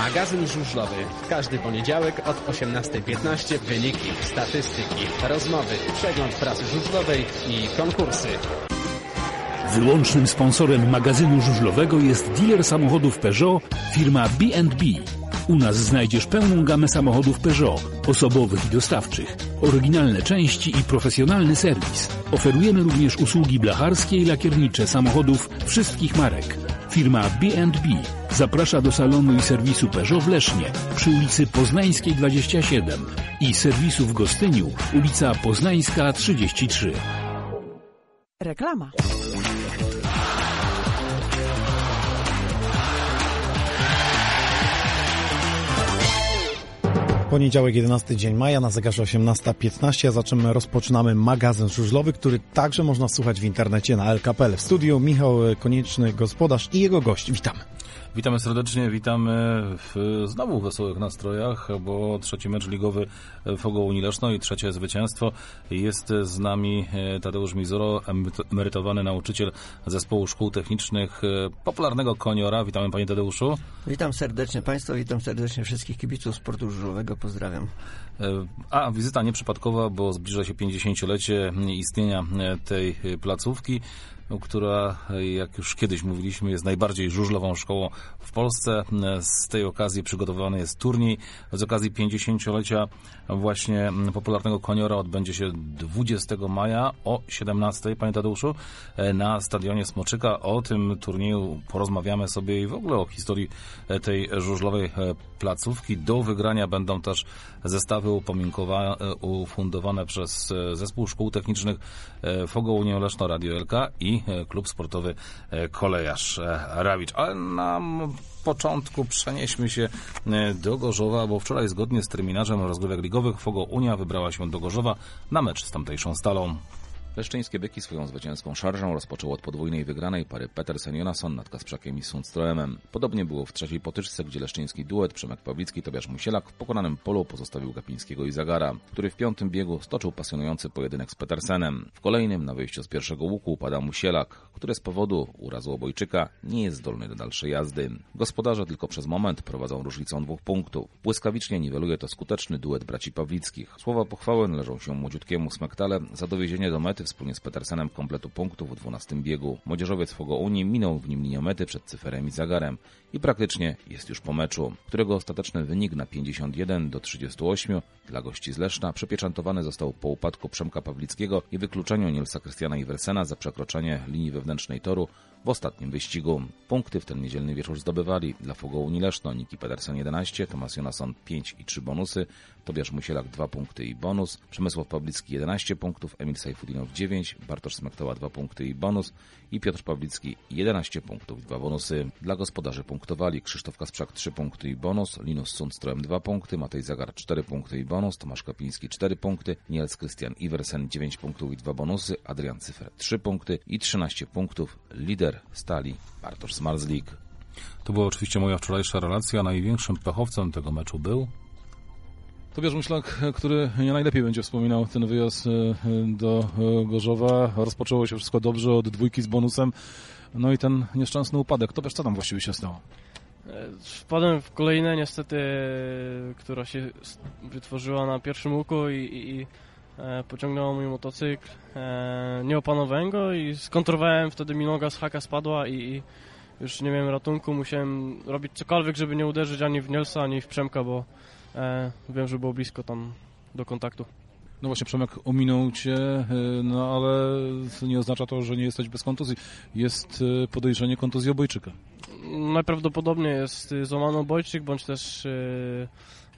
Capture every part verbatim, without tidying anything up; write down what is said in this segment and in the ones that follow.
Magazyn żużlowy. Każdy poniedziałek od osiemnastej piętnaście wyniki, statystyki, rozmowy, przegląd prasy żużlowej i konkursy. Wyłącznym sponsorem magazynu żużlowego jest dealer samochodów Peugeot, firma B and B. U nas znajdziesz pełną gamę samochodów Peugeot, osobowych i dostawczych, oryginalne części i profesjonalny serwis. Oferujemy również usługi blacharskie i lakiernicze samochodów wszystkich marek. Firma B and B zaprasza do salonu i serwisu Peugeot w Lesznie przy ulicy Poznańskiej dwadzieścia siedem i serwisu w Gostyniu, ulica Poznańska trzydzieści trzy. Reklama. Poniedziałek, jedenasty dzień maja, na zegarze osiemnasta piętnaście, a zaczynamy, rozpoczynamy magazyn żużlowy, który także można słuchać w internecie na L K P L. W studiu Michał Konieczny, gospodarz i jego gość. Witamy. Witamy serdecznie, witamy w znowu wesołych nastrojach, bo trzeci mecz ligowy w Ogołu Unii Leszno i trzecie zwycięstwo. Jest z nami Tadeusz Mizoro, emerytowany nauczyciel Zespołu Szkół Technicznych popularnego Koniora. Witamy panie Tadeuszu. Witam serdecznie państwa, witam serdecznie wszystkich kibiców sportu żużlowego, pozdrawiam. A wizyta nieprzypadkowa, bo zbliża się pięćdziesięciolecie istnienia tej placówki, która, jak już kiedyś mówiliśmy, jest najbardziej żużlową szkołą w Polsce. Z tej okazji przygotowywany jest turniej. Z okazji pięćdziesięciolecia właśnie popularnego Koniora odbędzie się dwudziestego maja o siedemnastej, panie Tadeuszu, na stadionie Smoczyka. O tym turnieju porozmawiamy sobie i w ogóle o historii tej żużlowej placówki. Do wygrania będą też zestawy ufundowane przez Zespół Szkół Technicznych w Ogołu Unii Leszno, Radio L K i klub sportowy Kolejarz Rawicz. Ale na początku przenieśmy się do Gorzowa, bo wczoraj zgodnie z terminarzem rozgrywek ligowych Fogo Unia wybrała się do Gorzowa na mecz z tamtejszą Stalą. Leszczyńskie byki swoją zwycięską szarżą rozpoczęło od podwójnej wygranej pary Petersen-Jonasson nad Kasprzakiem i Sundströmem. Podobnie było w trzeciej potyczce, gdzie leszczyński duet Przemek Pawlicki, Tobiasz Musielak w pokonanym polu pozostawił Gapińskiego i Zagara, który w piątym biegu stoczył pasjonujący pojedynek z Petersenem. W kolejnym na wyjściu z pierwszego łuku upada Musielak, który z powodu urazu obojczyka nie jest zdolny do dalszej jazdy. Gospodarze tylko przez moment prowadzą różnicą dwóch punktów. Błyskawicznie niweluje to skuteczny duet braci Pawlickich. Słowa pochwały należą się młodziutkiemu Smektale za dowiezienie do mety wspólnie z Petersenem kompletu punktów w dwunastym biegu. Młodzieżowiec Fogo Unii minął w nim linię mety przed Cyferem i Zagarem i praktycznie jest już po meczu, którego ostateczny wynik na pięćdziesiąt jeden do trzydziestu ośmiu dla gości z Leszna przypieczętowany został po upadku Przemka Pawlickiego i wykluczeniu Nielsa Krystiana Iwersena za przekroczenie linii wewnętrznej toru w ostatnim wyścigu. Punkty w ten niedzielny wieczór zdobywali dla Fogo Unii Leszno Niki Pedersen jedenaście, Tomasz Jonasson pięć i trzy bonusy, Tobiasz Musielak dwa punkty i bonus, Przemysław Pawlicki jedenaście punktów, Emil Sajfudinow dziewięć, Bartosz Smektała dwa punkty i bonus i Piotr Pawlicki jedenaście punktów i dwa bonusy. Dla gospodarzy punktowali Krzysztof Kasprzak trzy punkty i bonus, Linus Sundström dwa punkty, Matej Zagar cztery punkty i bonus, Tomasz Kapiński cztery punkty, Niels Krystian Iwersen dziewięć punktów i dwa bonusy, Adrian Cyfer trzy punkty i trzynaście punktów. Lider Stali Bartosz Smarzlik. To była oczywiście moja wczorajsza relacja. Największym pechowcem tego meczu był Tobiasz Musielak, który nie najlepiej będzie wspominał ten wyjazd do Gorzowa. Rozpoczęło się wszystko dobrze, od dwójki z bonusem. No i ten nieszczęsny upadek. Tobiasz, co tam właściwie się stało? Wpadłem w kolejne niestety, która się wytworzyła na pierwszym łuku i, i, i pociągnęło mój motocykl. Nie opanowałem go i skontrowałem, wtedy mi noga z haka spadła i, i już nie miałem ratunku. Musiałem robić cokolwiek, żeby nie uderzyć ani w Nielsa, ani w Przemka, bo e, wiem, że było blisko tam do kontaktu. No właśnie, Przemek ominął cię, no ale nie oznacza to, że nie jesteś bez kontuzji. Jest podejrzenie kontuzji obojczyka. Najprawdopodobniej jest złamany obojczyk, bądź też e,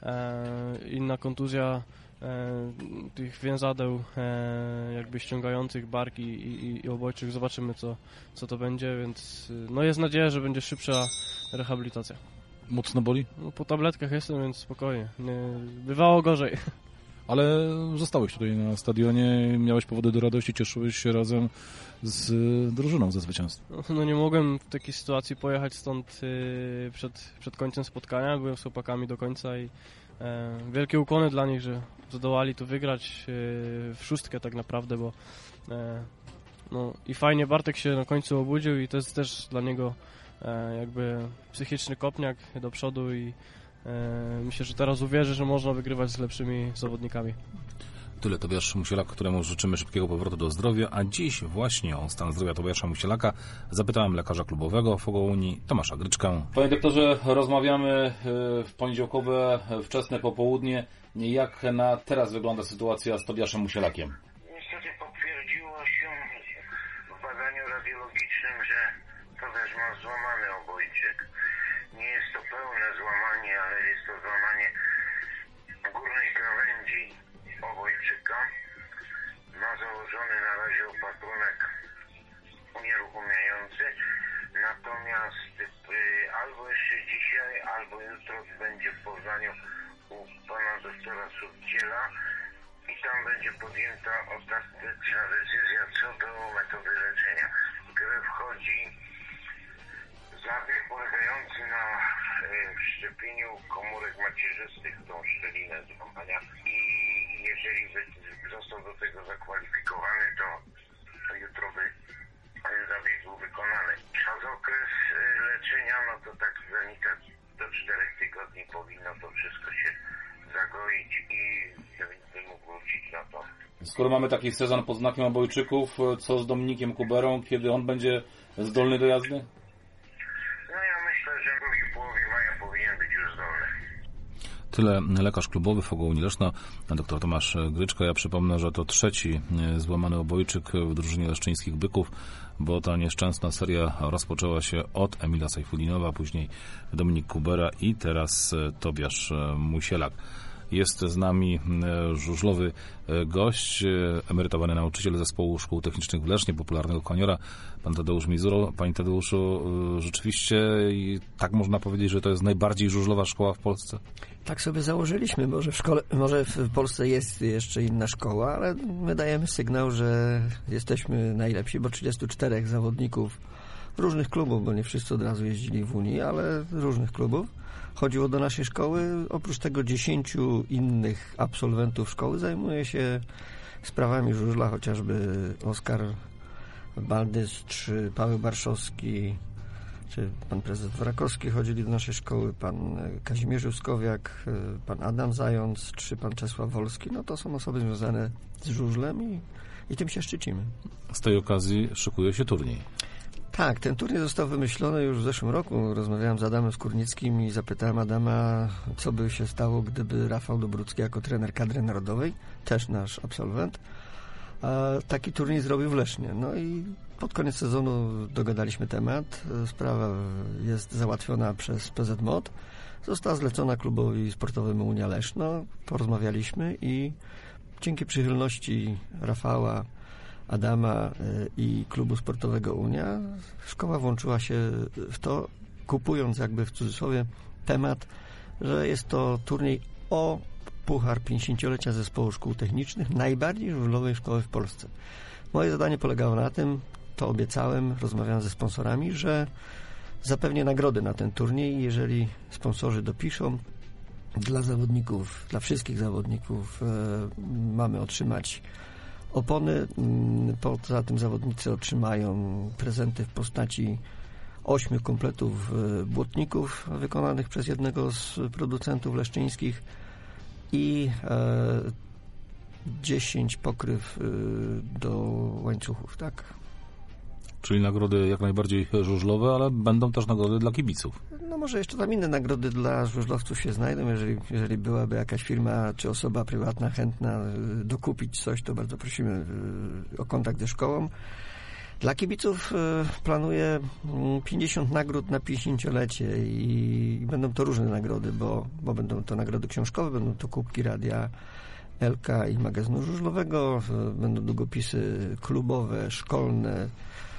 e, inna kontuzja e, tych więzadeł e, jakby ściągających barki i, i, i obojczyk. Zobaczymy, co, co to będzie, więc no jest nadzieja, że będzie szybsza rehabilitacja. Mocno boli? No, po tabletkach jestem, więc spokojnie. Nie, bywało gorzej. Ale zostałeś tutaj na stadionie, miałeś powody do radości, cieszyłeś się razem z drużyną ze zwycięstwa. No nie mogłem w takiej sytuacji pojechać stąd yy, przed, przed końcem spotkania, byłem z chłopakami do końca i e, wielkie ukłony dla nich, że zdołali tu wygrać yy, w szóstkę tak naprawdę, bo e, no i fajnie Bartek się na końcu obudził i to jest też dla niego e, jakby psychiczny kopniak do przodu i e, myślę, że teraz uwierzy, że można wygrywać z lepszymi zawodnikami. Tyle Tobiasz Musielak, któremu życzymy szybkiego powrotu do zdrowia, a dziś właśnie o stan zdrowia Tobiasza Musielaka zapytałem lekarza klubowego F O G O Unii Tomasza Gryczkę. Panie doktorze, rozmawiamy w poniedziałkowe wczesne popołudnie. Jak na teraz wygląda sytuacja z Tobiaszem Musielakiem? Niestety potwierdziło się w badaniu radiologicznym, że Tobiasz ma złamany obojczyk. Nie jest to pełne złamanie, ale jest to złamanie górnej krawędzi obojczyka. Ma założony na razie opatrunek unieruchamiający, natomiast y, albo jeszcze dzisiaj, albo jutro będzie w Poznaniu u pana doktora Subdziela i tam będzie podjęta ostateczna decyzja co do metody leczenia. W grę wchodzi zabieg polegający na y, wszczepieniu komórek macierzystych w tą szczelinę złamania i jeżeli by został do tego zakwalifikowany, to, to jutro by ten zabieg był wykonany. Przez okres y, leczenia, no to tak zanika do czterech tygodni powinno to wszystko się zagoić i by mógł wrócić na to. Skoro mamy taki sezon pod znakiem obojczyków, co z Dominikiem Kuberą, kiedy on będzie zdolny do jazdy? No ja myślę, że w drugiej połowie maja powinien być już zdolny. Tyle lekarz klubowy F O G O Unii Leszno, dr Tomasz Gryczka. Ja przypomnę, że to trzeci złamany obojczyk w drużynie leszczyńskich Byków, bo ta nieszczęsna seria rozpoczęła się od Emila Sajfudinowa, później Dominik Kubera i teraz Tobiasz Musielak. Jest z nami żużlowy gość, emerytowany nauczyciel Zespołu Szkół Technicznych w Lesznie, popularnego koniora, pan Tadeusz Mizuro. Panie Tadeuszu, rzeczywiście tak można powiedzieć, że to jest najbardziej żużlowa szkoła w Polsce? Tak sobie założyliśmy. Może w szkole, może w Polsce jest jeszcze inna szkoła, ale my dajemy sygnał, że jesteśmy najlepsi, bo trzydziestu czterech zawodników różnych klubów, bo nie wszyscy od razu jeździli w Unii, ale różnych klubów chodziło do naszej szkoły. Oprócz tego dziesięciu innych absolwentów szkoły zajmuje się sprawami żużla, chociażby Oskar Baldys, czy Paweł Barszowski, czy pan prezes Wrakowski chodzili do naszej szkoły, pan Kazimierz Juskowiak, pan Adam Zając, czy pan Czesław Wolski. No to są osoby związane z żużlem i, i tym się szczycimy. Z tej okazji szykuje się turniej. Tak, ten turniej został wymyślony już w zeszłym roku. Rozmawiałem z Adamem Skórnickim i zapytałem Adama, co by się stało, gdyby Rafał Dobrucki jako trener kadry narodowej, też nasz absolwent, taki turniej zrobił w Lesznie. No i pod koniec sezonu dogadaliśmy temat. Sprawa jest załatwiona przez P Z M O D. Została zlecona klubowi sportowemu Unia Leszno. Porozmawialiśmy i dzięki przychylności Rafała, Adama i klubu sportowego Unia szkoła włączyła się w to, kupując jakby w cudzysłowie temat, że jest to turniej o puchar pięćdziesięciolecia Zespołu Szkół Technicznych, najbardziej żużlowej szkoły w Polsce. Moje zadanie polegało na tym, to obiecałem, rozmawiałem ze sponsorami, że zapewnię nagrody na ten turniej. Jeżeli sponsorzy dopiszą, dla zawodników, dla wszystkich zawodników e, mamy otrzymać opony. Poza tym zawodnicy otrzymają prezenty w postaci ośmiu kompletów błotników wykonanych przez jednego z producentów leszczyńskich i e, dziesięć pokryw e, do łańcuchów, tak? Czyli nagrody jak najbardziej żużlowe, ale będą też nagrody dla kibiców. No może jeszcze tam inne nagrody dla żużlowców się znajdą. Jeżeli, jeżeli byłaby jakaś firma czy osoba prywatna chętna dokupić coś, to bardzo prosimy o kontakt ze szkołą. Dla kibiców planuję pięćdziesiąt nagród na pięćdziesięciolecie i będą to różne nagrody, bo, bo będą to nagrody książkowe, będą to kubki Radia L K i magazynu żużlowego, będą długopisy klubowe, szkolne,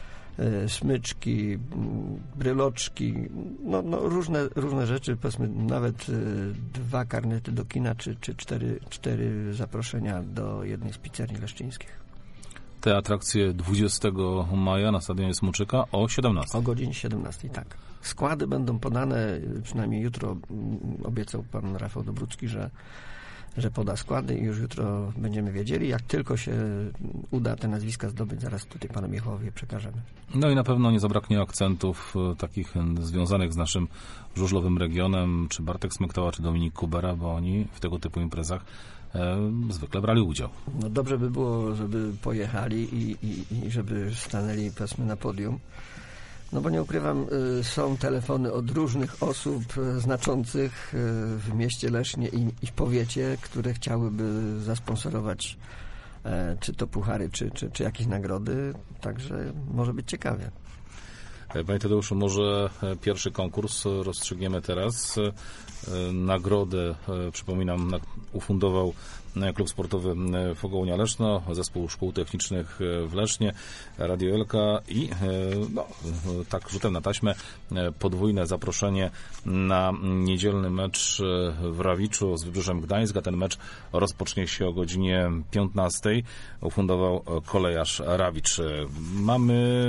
smyczki, bryloczki, no, no różne, różne rzeczy, powiedzmy nawet dwa karnety do kina, czy, czy cztery, cztery zaproszenia do jednej z pizzerii leszczyńskich. Te atrakcje dwudziestego maja na stadionie Smoczyka o siedemnastej. O godzinie siedemnastej, tak. Składy będą podane, przynajmniej jutro obiecał pan Rafał Dobrucki, że że poda składy i już jutro będziemy wiedzieli. Jak tylko się uda te nazwiska zdobyć, zaraz tutaj panu Michałowi je przekażemy. No i na pewno nie zabraknie akcentów e, takich e, związanych z naszym żużlowym regionem, czy Bartek Smektała, czy Dominik Kubera, bo oni w tego typu imprezach e, zwykle brali udział. No dobrze by było, żeby pojechali i, i, i żeby stanęli, powiedzmy, na podium. No bo nie ukrywam, y, są telefony od różnych osób y, znaczących y, w mieście Lesznie i, i w powiecie, które chciałyby zasponsorować e, czy to puchary, czy, czy, czy jakieś nagrody. Także może być ciekawie. Panie Tadeuszu, może pierwszy konkurs rozstrzygniemy teraz. Nagrodę, przypominam, ufundował Klub Sportowy Fogołnia Leszno, Zespół Szkół Technicznych w Lesznie, Radio Elka i no, tak rzutem na taśmę podwójne zaproszenie na niedzielny mecz w Rawiczu z Wybrzeżem Gdańska. Ten mecz rozpocznie się o godzinie piętnastej. Ufundował kolejarz Rawicz. Mamy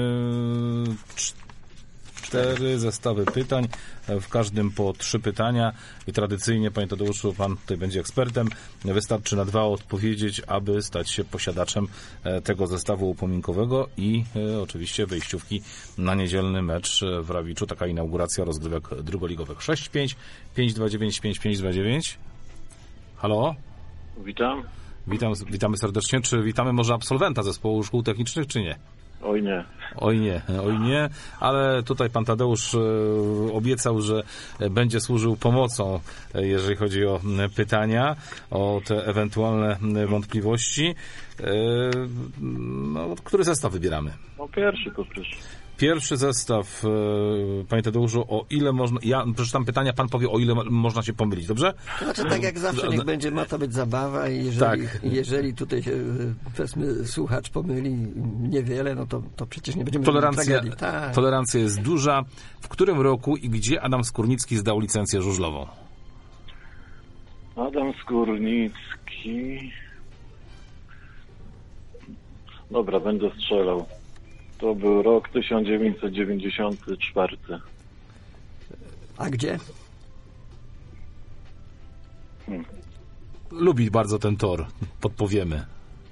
cztery zestawy pytań, w każdym po trzy pytania i tradycyjnie, panie Tadeuszu, pan tutaj będzie ekspertem. Wystarczy na dwa odpowiedzieć, aby stać się posiadaczem tego zestawu upominkowego i e, oczywiście wejściówki na niedzielny mecz w Rawiczu. Taka inauguracja rozgrywek drugoligowych. sześć pięć pięć dwa dziewięć pięć pięć dwa dziewięć. Halo? Witam. Witam, witamy serdecznie. Czy witamy może absolwenta zespołu szkół technicznych, czy nie? Oj nie. Oj nie, oj nie, ale tutaj pan Tadeusz e, obiecał, że będzie służył pomocą, e, jeżeli chodzi o e, pytania, o te ewentualne e, wątpliwości. E, no, który zestaw wybieramy? No pierwszy poproszę. Pierwszy zestaw, e, panie Tadeuszu, o ile można... Ja przeczytam pytania, pan powie, o ile można się pomylić, dobrze? Znaczy, tak jak zawsze, niech będzie, ma to być zabawa i jeżeli, Tak. jeżeli tutaj się, powiedzmy, słuchacz pomyli niewiele, no to, to przecież nie będziemy Tolerancja, tragedii. Tak. tolerancja jest duża. W którym roku i gdzie Adam Skórnicki zdał licencję żużlową? Adam Skórnicki... Dobra, będę strzelał. To był rok tysiąc dziewięćset dziewięćdziesiąty czwarty. A gdzie? Hmm. Lubi bardzo ten tor, podpowiemy.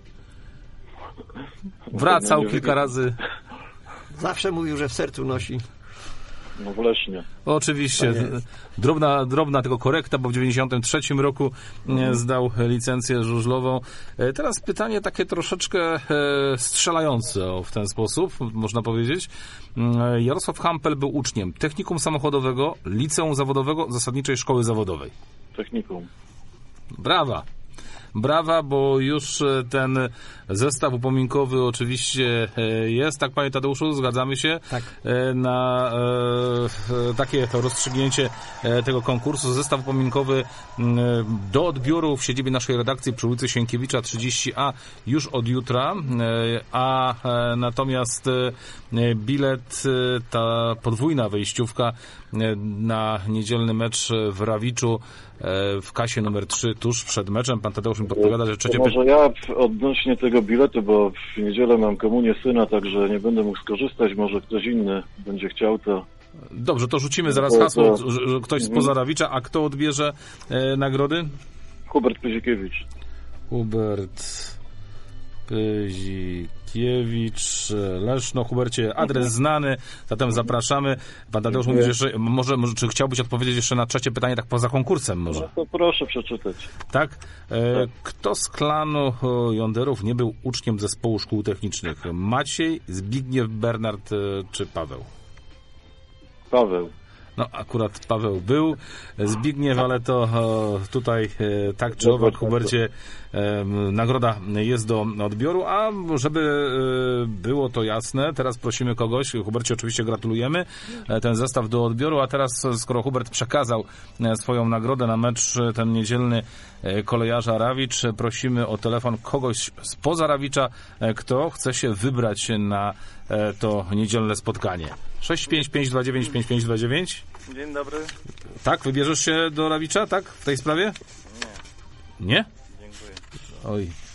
Wracał kilka razy. Zawsze mówił, że w sercu nosi. No w Lesznie. Oczywiście. Drobna, drobna tylko korekta, bo w dziewięćdziesiątym trzecim roku mm. zdał licencję żużlową. Teraz pytanie takie troszeczkę e, strzelające o, w ten sposób, można powiedzieć. Jarosław Hampel był uczniem technikum samochodowego, liceum zawodowego, zasadniczej szkoły zawodowej. Technikum. Brawa. Brawa, bo już ten zestaw upominkowy oczywiście jest, tak panie Tadeuszu, zgadzamy się tak. na e, takie rozstrzygnięcie tego konkursu. Zestaw upominkowy do odbioru w siedzibie naszej redakcji przy ulicy Sienkiewicza trzydzieści A już od jutra, a natomiast bilet, ta podwójna wejściówka na niedzielny mecz w Rawiczu w kasie numer trzy tuż przed meczem. Pan Tadeusz mi podpowiada, że trzecie... Może ja odnośnie tego biletu, bo w niedzielę mam komunię syna, także nie będę mógł skorzystać, może ktoś inny będzie chciał, to... Dobrze, to rzucimy zaraz hasło, że ktoś spoza Rawicza, a kto odbierze e, nagrody? Hubert Pyzikiewicz. Hubert Pyzikiewicz, Leszno. Hubercie, adres znany, zatem zapraszamy. Pan Tadeusz mówi, że jeszcze, może, może, czy chciałbyś odpowiedzieć jeszcze na trzecie pytanie, tak poza konkursem może? No to proszę przeczytać. Tak? E, kto z klanu Jonderów nie był uczniem zespołu szkół technicznych? Maciej, Zbigniew, Bernard czy Paweł? Paweł. No, akurat Paweł był, Zbigniew, ale to o, tutaj e, tak czy owak, Hubercie, e, nagroda jest do odbioru, a żeby e, było to jasne, teraz prosimy kogoś, Hubercie oczywiście gratulujemy, e, ten zestaw do odbioru, a teraz skoro Hubert przekazał e, swoją nagrodę na mecz ten niedzielny e, kolejarza Rawicz, prosimy o telefon kogoś spoza Rawicza, e, kto chce się wybrać na e, to niedzielne spotkanie. sześć pięć pięć dwa dziewięć pięć pięć dwa dziewięć. Dzień dobry. Tak, wybierzesz się do Rawicza, tak? W tej sprawie? Nie. Nie? Dziękuję. Oj,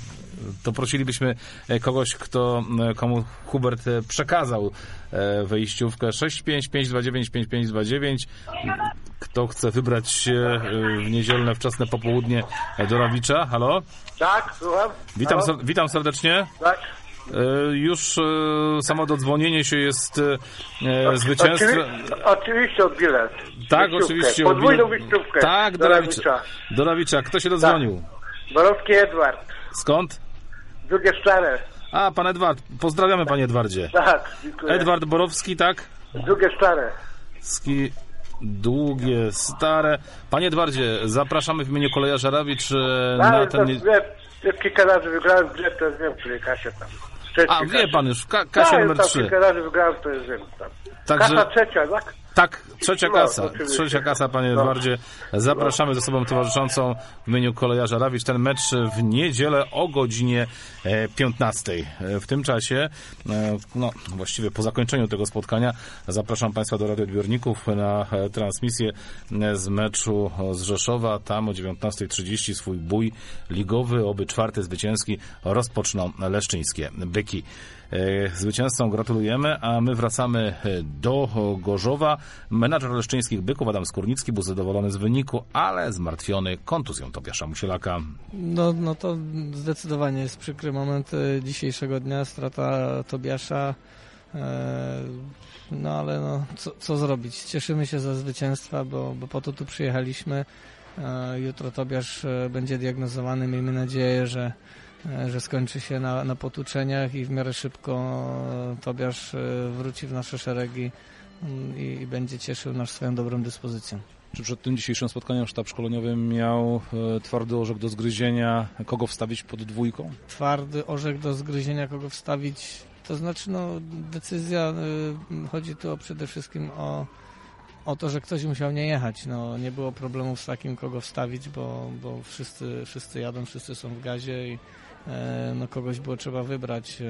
to prosilibyśmy kogoś, kto, komu Hubert przekazał wejściówkę sześć pięć pięć dwa dziewięć pięć pięć dwa dziewięć. Kto chce wybrać się w niedzielne wczesne popołudnie do Rawicza? Halo? Tak, słucham. Witam, Halo? witam serdecznie. Tak. Już samo dodzwonienie się jest zwycięstwem. Oczywi- oczywiście od bilet. Tak, Wyjściówkę. oczywiście. Podwójną wyjściówkę. Tak, do, do Rawicza. Rawicza. Do Rawicza. Kto się dodzwonił? Tak. Borowski Edward. Skąd? Drugie Szczare. A, pan Edward. Pozdrawiamy, panie Edwardzie. Tak, dziękuję. Edward Borowski, tak? Drugie Szczare. Ski... Długie, stare. Panie Edwardzie, zapraszamy w imieniu kolejarza Rawicz na ten... Nie... Ja kilka razy wygrałem w grze, to jest wiem, czyli Kasia tam. A, wie pan już, ka- Kasia tak, numer tam trzy. kilka razy wygrałem, to jest wiem, tam. Także... Kasa trzecia, tak? Tak, trzecia No, kasa. oczywiście. Trzecia kasa, panie No. Edwardzie. Zapraszamy z osobą towarzyszącą w imieniu kolejarza Rawicz. Ten mecz w niedzielę o godzinie piętnastej. W tym czasie, no właściwie po zakończeniu tego spotkania, zapraszam państwa do radioodbiorników na transmisję z meczu z Rzeszowa. Tam o dziewiętnasta trzydzieści swój bój ligowy, oby czwarty zwycięski, rozpoczną leszczyńskie Byki. Zwycięzcom gratulujemy, a my wracamy do Gorzowa. Menadżer leszczyńskich Byków Adam Skórnicki był zadowolony z wyniku, ale zmartwiony kontuzją Tobiasza Musielaka. No, no to zdecydowanie jest przykry moment dzisiejszego dnia, strata Tobiasza. No ale no, co, co zrobić? Cieszymy się ze zwycięstwa, bo, bo po to tu przyjechaliśmy. Jutro Tobiasz będzie diagnozowany. Miejmy nadzieję, że że skończy się na, na potłuczeniach i w miarę szybko Tobiasz wróci w nasze szeregi i, i będzie cieszył nas swoją dobrą dyspozycją. Czy przed tym dzisiejszym spotkaniem sztab szkoleniowy miał e, twardy orzech do zgryzienia, kogo wstawić pod dwójką? Twardy orzech do zgryzienia, kogo wstawić, to znaczy no decyzja, y, chodzi tu o przede wszystkim o, o to, że ktoś musiał nie jechać. No, nie było problemów z takim, kogo wstawić, bo, bo wszyscy, wszyscy jadą, wszyscy są w gazie i no kogoś było trzeba wybrać,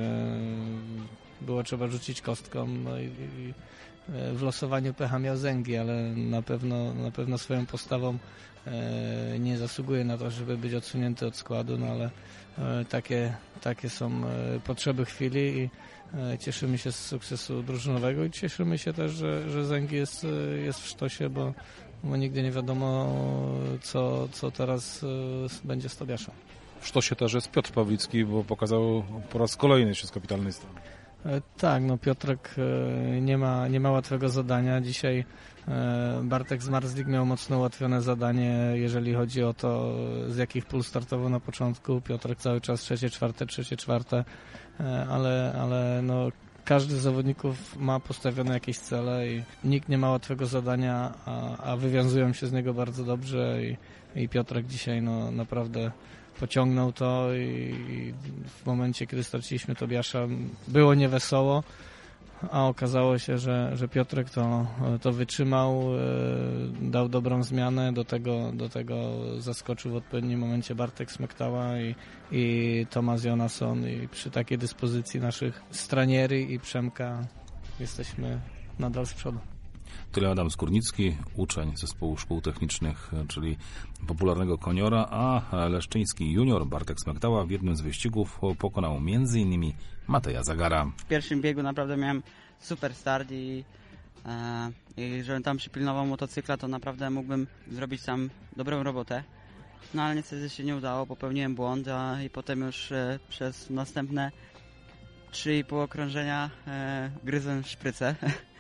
było trzeba rzucić kostką, no i, i w losowaniu pecha miał Zęgi, ale na pewno, na pewno swoją postawą nie zasługuje na to, żeby być odsunięty od składu, no ale takie, takie są potrzeby chwili i cieszymy się z sukcesu drużynowego i cieszymy się też, że, że Zęgi jest, jest w sztosie, bo, bo nigdy nie wiadomo, co, co teraz będzie z Tobiaszem. W sztosie też jest Piotr Pawlicki, bo pokazał po raz kolejny się z kapitalnej strony. Tak, no Piotrek nie ma, nie ma łatwego zadania. Dzisiaj Bartek Zmarzlik miał mocno ułatwione zadanie, jeżeli chodzi o to, z jakich pól startował na początku. Piotrek cały czas trzecie, czwarte, trzecie, czwarte, ale, ale no każdy z zawodników ma postawione jakieś cele i nikt nie ma łatwego zadania, a, a wywiązują się z niego bardzo dobrze i, i Piotrek dzisiaj no naprawdę pociągnął to i w momencie, kiedy straciliśmy Tobiasza, było niewesoło, a okazało się, że, że Piotrek to, to wytrzymał, dał dobrą zmianę, do tego, do tego zaskoczył w odpowiednim momencie Bartek Smektała i, i Tomasz Jonasson i przy takiej dyspozycji naszych Straniery i Przemka jesteśmy nadal z przodu. Tyle Adam Skórnicki, uczeń zespołu szkół technicznych, czyli popularnego Koniora, a leszczyński junior Bartek Smektała w jednym z wyścigów pokonał między innymi Mateja Zagara. W pierwszym biegu naprawdę miałem super start i, e, i żebym tam przypilnował motocykla, to naprawdę mógłbym zrobić tam dobrą robotę. No ale niestety się nie udało, popełniłem błąd, a i potem już e, przez następne trzy i pół okrążenia e, gryzłem szprycę.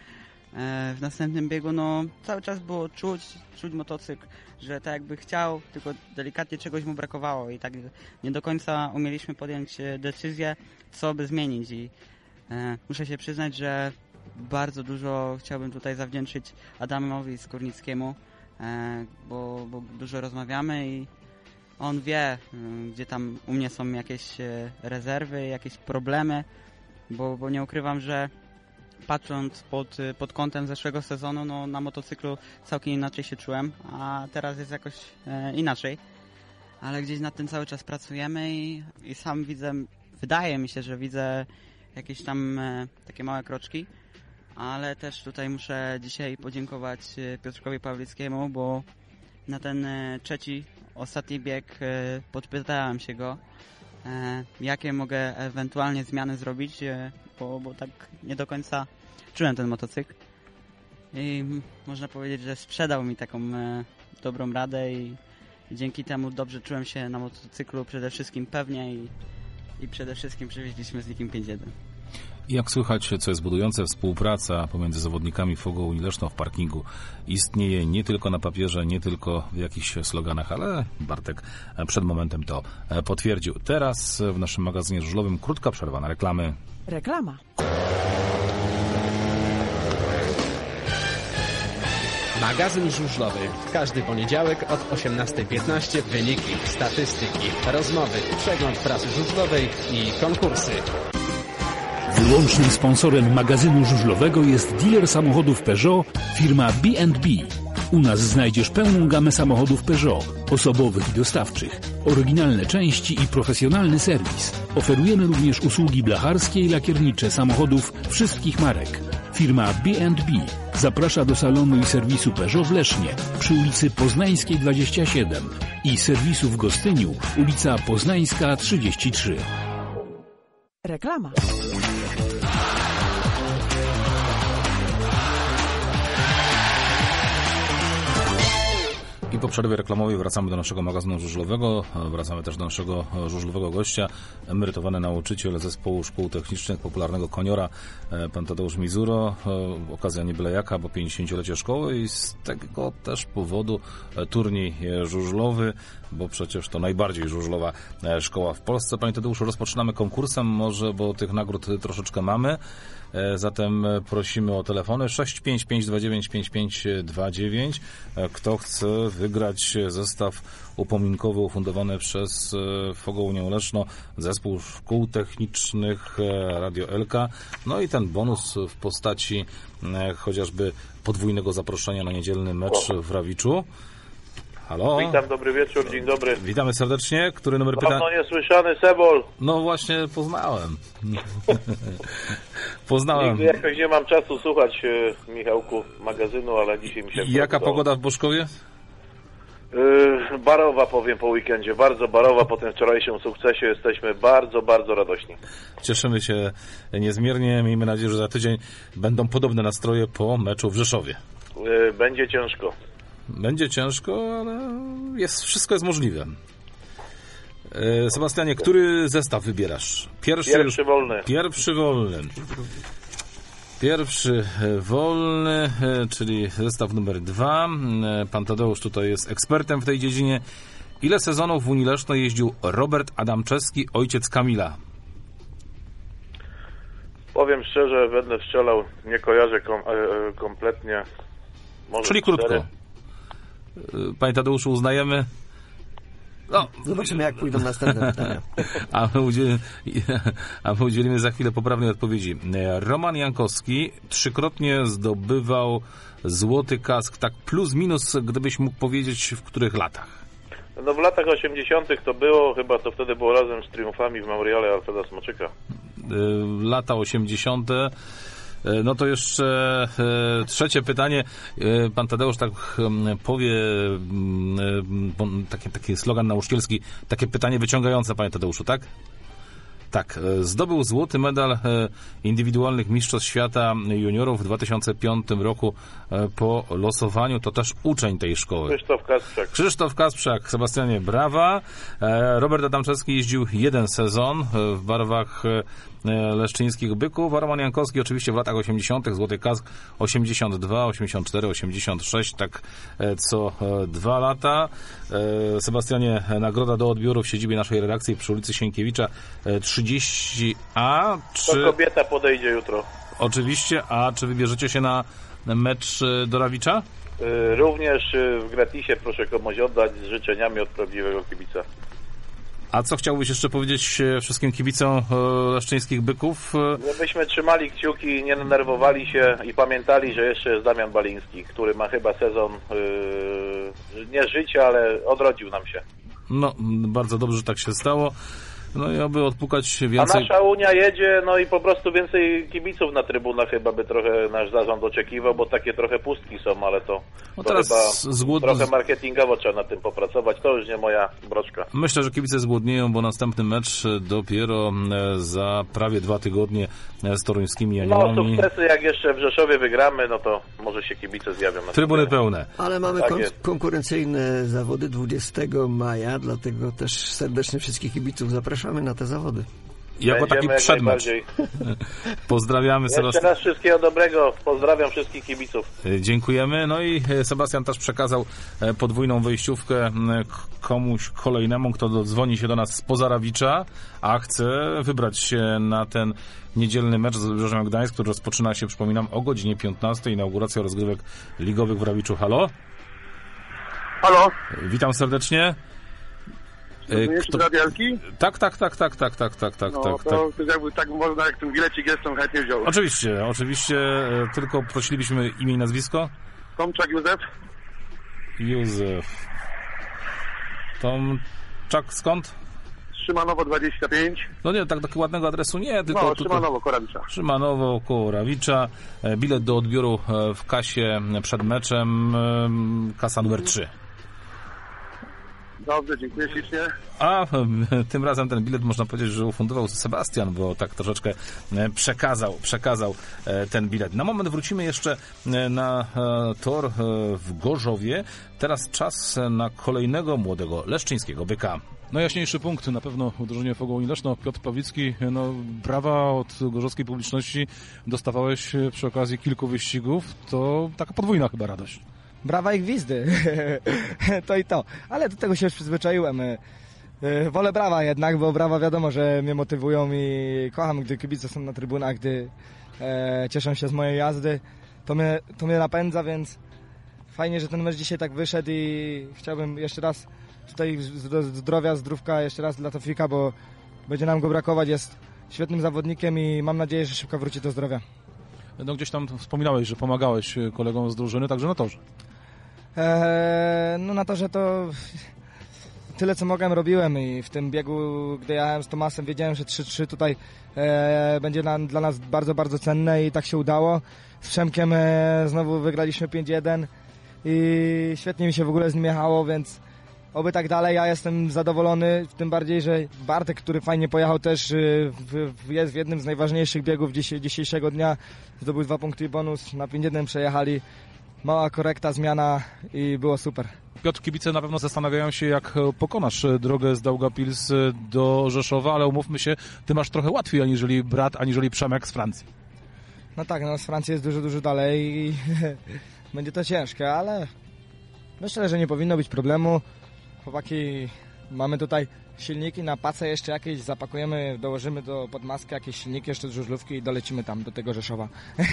W następnym biegu no cały czas było czuć, czuć motocykl, że tak jakby chciał, tylko delikatnie czegoś mu brakowało i tak nie do końca umieliśmy podjąć decyzję, co by zmienić i e, muszę się przyznać, że bardzo dużo chciałbym tutaj zawdzięczyć Adamowi Skórnickiemu, e, bo, bo dużo rozmawiamy i on wie, gdzie tam u mnie są jakieś rezerwy, jakieś problemy, bo, bo nie ukrywam, że patrząc pod, pod kątem zeszłego sezonu, no na motocyklu całkiem inaczej się czułem, a teraz jest jakoś e, inaczej. Ale gdzieś nad tym cały czas pracujemy i, i sam widzę, wydaje mi się, że widzę jakieś tam e, takie małe kroczki, ale też tutaj muszę dzisiaj podziękować Piotrkowi Pawlickiemu, bo na ten e, trzeci, ostatni bieg e, podpytałem się go, e, jakie mogę ewentualnie zmiany zrobić, e, bo, bo tak nie do końca czułem ten motocykl. I można powiedzieć, że sprzedał mi taką e, dobrą radę i dzięki temu dobrze czułem się na motocyklu, przede wszystkim pewnie i, i przede wszystkim przywieźliśmy z nikim pięć jeden. Jak słychać, co jest budujące, współpraca pomiędzy zawodnikami Fogo Unii Leszno w parkingu istnieje nie tylko na papierze, nie tylko w jakichś sloganach, ale Bartek przed momentem to potwierdził. Teraz w naszym magazynie żużlowym krótka przerwa na reklamy. Reklama. Magazyn żużlowy. Każdy poniedziałek od osiemnastej piętnaście wyniki, statystyki, rozmowy, przegląd prasy żużlowej i konkursy. Wyłącznym sponsorem magazynu żużlowego jest dealer samochodów Peugeot, firma B and B. U nas znajdziesz pełną gamę samochodów Peugeot, osobowych i dostawczych, oryginalne części i profesjonalny serwis. Oferujemy również usługi blacharskie i lakiernicze samochodów wszystkich marek. Firma B and B zaprasza do salonu i serwisu Peugeot w Lesznie przy ulicy Poznańskiej dwadzieścia siedem i serwisu w Gostyniu, ulica Poznańska trzydzieści trzy. Reklama. I po przerwie reklamowej wracamy do naszego magazynu żużlowego. Wracamy też do naszego żużlowego gościa, emerytowany nauczyciel zespołu szkół technicznych popularnego Koniora, pan Tadeusz Mizuro. Okazja nie byle jaka, bo pięćdziesięciolecie szkoły i z tego też powodu turniej żużlowy, bo przecież to najbardziej żużlowa szkoła w Polsce. Panie Tadeuszu, rozpoczynamy konkursem może, bo tych nagród troszeczkę mamy. Zatem prosimy o telefony sześć pięć pięć dwa dziewięć pięć pięć dwa dziewięć. Kto chce wygrać zestaw upominkowy ufundowany przez Fogo Unię Leszno, zespół szkół technicznych Radio Elka. No i ten bonus w postaci chociażby podwójnego zaproszenia na niedzielny mecz w Rawiczu. Halo? Witam, dobry wieczór, dzień dobry. Witamy serdecznie. Który numer pytania? Dawno niesłyszany Sebol. No właśnie, poznałem. Poznałem. Nigdy jakoś nie mam czasu słuchać e, Michałku magazynu, ale dzisiaj mi się... Jaka pogoda w Boszkowie? Yy, barowa, powiem, po weekendzie. Bardzo barowa. Po tym wczorajszym sukcesie jesteśmy bardzo, bardzo radośni. Cieszymy się niezmiernie. Miejmy nadzieję, że za tydzień będą podobne nastroje po meczu w Rzeszowie. Yy, będzie ciężko. Będzie ciężko, ale jest, wszystko jest możliwe. E, Sebastianie, który zestaw wybierasz? Pierwszy, Pierwszy wolny. Pierwszy wolny. Pierwszy wolny, czyli zestaw numer dwa. Pan Tadeusz tutaj jest ekspertem w tej dziedzinie. Ile sezonów w Unii Leszno jeździł Robert Adamczewski, ojciec Kamila? Powiem szczerze, będę strzelał, nie kojarzę kom, e, kompletnie. Może czyli cztery. Krótko. Panie Tadeuszu, uznajemy? No. Zobaczymy, jak pójdą następne pytania. A my, udzielimy, a my udzielimy za chwilę poprawnej odpowiedzi. Roman Jankowski trzykrotnie zdobywał złoty kask, tak plus minus, gdybyś mógł powiedzieć, w których latach? No w latach osiemdziesiątych to było, chyba to wtedy było razem z triumfami w Memoriale Alfreda Smoczyka. Lata osiemdziesiąte. No to jeszcze e, trzecie pytanie. E, pan Tadeusz tak e, powie, e, taki, taki slogan nauczycielski, takie pytanie wyciągające, panie Tadeuszu, tak? Tak. E, zdobył złoty medal e, indywidualnych mistrzostw świata juniorów w dwa tysiące piątym roku e, po losowaniu. To też uczeń tej szkoły. Krzysztof Kasprzak. Krzysztof Kasprzak. Sebastianie, brawa. E, Robert Adamczewski jeździł jeden sezon e, w barwach e, leszczyńskich byków, a Roman Jankowski oczywiście w latach osiemdziesiątych, złoty kask osiemdziesiąt dwa, osiemdziesiąt cztery, osiemdziesiąt sześć, tak co dwa lata. Sebastianie, nagroda do odbioru w siedzibie naszej redakcji przy ulicy Sienkiewicza trzydzieści A. Czy... To kobieta podejdzie jutro. Oczywiście, a czy wybierzecie się na mecz do Rawicza? Również w gratisie proszę komuś oddać z życzeniami od prawdziwego kibica. A co chciałbyś jeszcze powiedzieć wszystkim kibicom leszczyńskich byków? Żebyśmy trzymali kciuki, nie denerwowali się i pamiętali, że jeszcze jest Damian Baliński, który ma chyba sezon yy, nie życia, ale odrodził nam się. No, bardzo dobrze, że tak się stało. No i aby odpukać A więcej... nasza Unia jedzie, no i po prostu więcej kibiców na trybunach chyba by trochę nasz zarząd oczekiwał, bo takie trochę pustki są, ale to, No to teraz chyba zgłod... trochę marketingowo trzeba nad tym popracować. To już nie moja broszka. Myślę, że kibice zgłodnieją, bo następny mecz dopiero za prawie dwa tygodnie z toruńskimi No Aniołami. sukcesy jak jeszcze w Rzeszowie wygramy, no to może się kibice zjawią. Na Trybuny pełne. Ale mamy Tak kon- jest. konkurencyjne zawody dwudziestego maja, dlatego też serdecznie wszystkich kibiców zapraszamy na te zawody. Jako taki Będziemy jak przedmecz. najbardziej. Pozdrawiamy Jeszcze Sebastian. raz wszystkiego dobrego. Pozdrawiam wszystkich kibiców. Dziękujemy. No i Sebastian też przekazał podwójną wejściówkę komuś kolejnemu, kto dzwoni się do nas spoza Rawicza, a chce wybrać się na ten niedzielny mecz z Wybrzeżem Gdańsk, który rozpoczyna się, przypominam, o godzinie piętnastej. Inauguracja rozgrywek ligowych w Rawiczu. Halo? Halo? Witam serdecznie. Kto... Radialki? Tak, tak, tak, tak, tak, tak, tak, tak, no, tak, to, tak. to jakby tak można, jak ten bilecik jest, to chętnie wziął. Oczywiście, oczywiście, tylko prosilibyśmy imię i nazwisko. Tomczak Józef. Józef. Tomczak skąd? Szymanowo dwadzieścia pięć. No nie, tak takiego ładnego adresu nie, tylko... No, Szymanowo, Korawicza. Szymanowo, koło Rawicza. Bilet do odbioru w kasie przed meczem, kasa numer trzy. Dobrze, dziękuję ślicznie. A tym razem ten bilet można powiedzieć, że ufundował Sebastian, bo tak troszeczkę przekazał, przekazał ten bilet. Na moment wrócimy jeszcze na tor w Gorzowie. Teraz czas na kolejnego młodego leszczyńskiego byka. Najjaśniejszy punkt na pewno w drużynie Fogołni Leszno. Piotr Pawlicki, no brawa od gorzowskiej publiczności. Dostawałeś przy okazji kilku wyścigów. To taka podwójna chyba radość. Brawa i gwizdy. To i to. Ale do tego się już przyzwyczaiłem. Wolę brawa jednak, bo brawa wiadomo, że mnie motywują i kocham, gdy kibice są na trybunach, gdy e, cieszą się z mojej jazdy. To mnie, to mnie napędza, więc fajnie, że ten mecz dzisiaj tak wyszedł i chciałbym jeszcze raz tutaj zdrowia, zdrówka jeszcze raz dla Tofika, bo będzie nam go brakować. Jest świetnym zawodnikiem i mam nadzieję, że szybko wróci do zdrowia. No gdzieś tam wspominałeś, że pomagałeś kolegom z drużyny, także na torze. Eee, no na torze to tyle co mogłem robiłem i w tym biegu, gdy jechałem z Tomasem, wiedziałem, że trzy trzy tutaj e, będzie na, dla nas bardzo, bardzo cenne i tak się udało. Z Przemkiem e, znowu wygraliśmy pięć jeden i świetnie mi się w ogóle z nim jechało, więc oby tak dalej. Ja jestem zadowolony, tym bardziej, że Bartek, który fajnie pojechał też, w, w, jest w jednym z najważniejszych biegów dziś, dzisiejszego dnia. Zdobył dwa punkty i bonus, na pięć jeden przejechali. Mała korekta, zmiana i było super. Piotr, kibice na pewno zastanawiają się, jak pokonasz drogę z Daugavpils do Rzeszowa, ale umówmy się, ty masz trochę łatwiej aniżeli brat, aniżeli Przemek z Francji. No tak, no z Francji jest dużo, dużo dalej i będzie to ciężkie, ale myślę, że nie powinno być problemu. Chłopaki, mamy tutaj silniki na pacę jeszcze jakieś, zapakujemy, dołożymy do podmaski jakieś silniki jeszcze z żużlówki i dolecimy tam do tego Rzeszowa.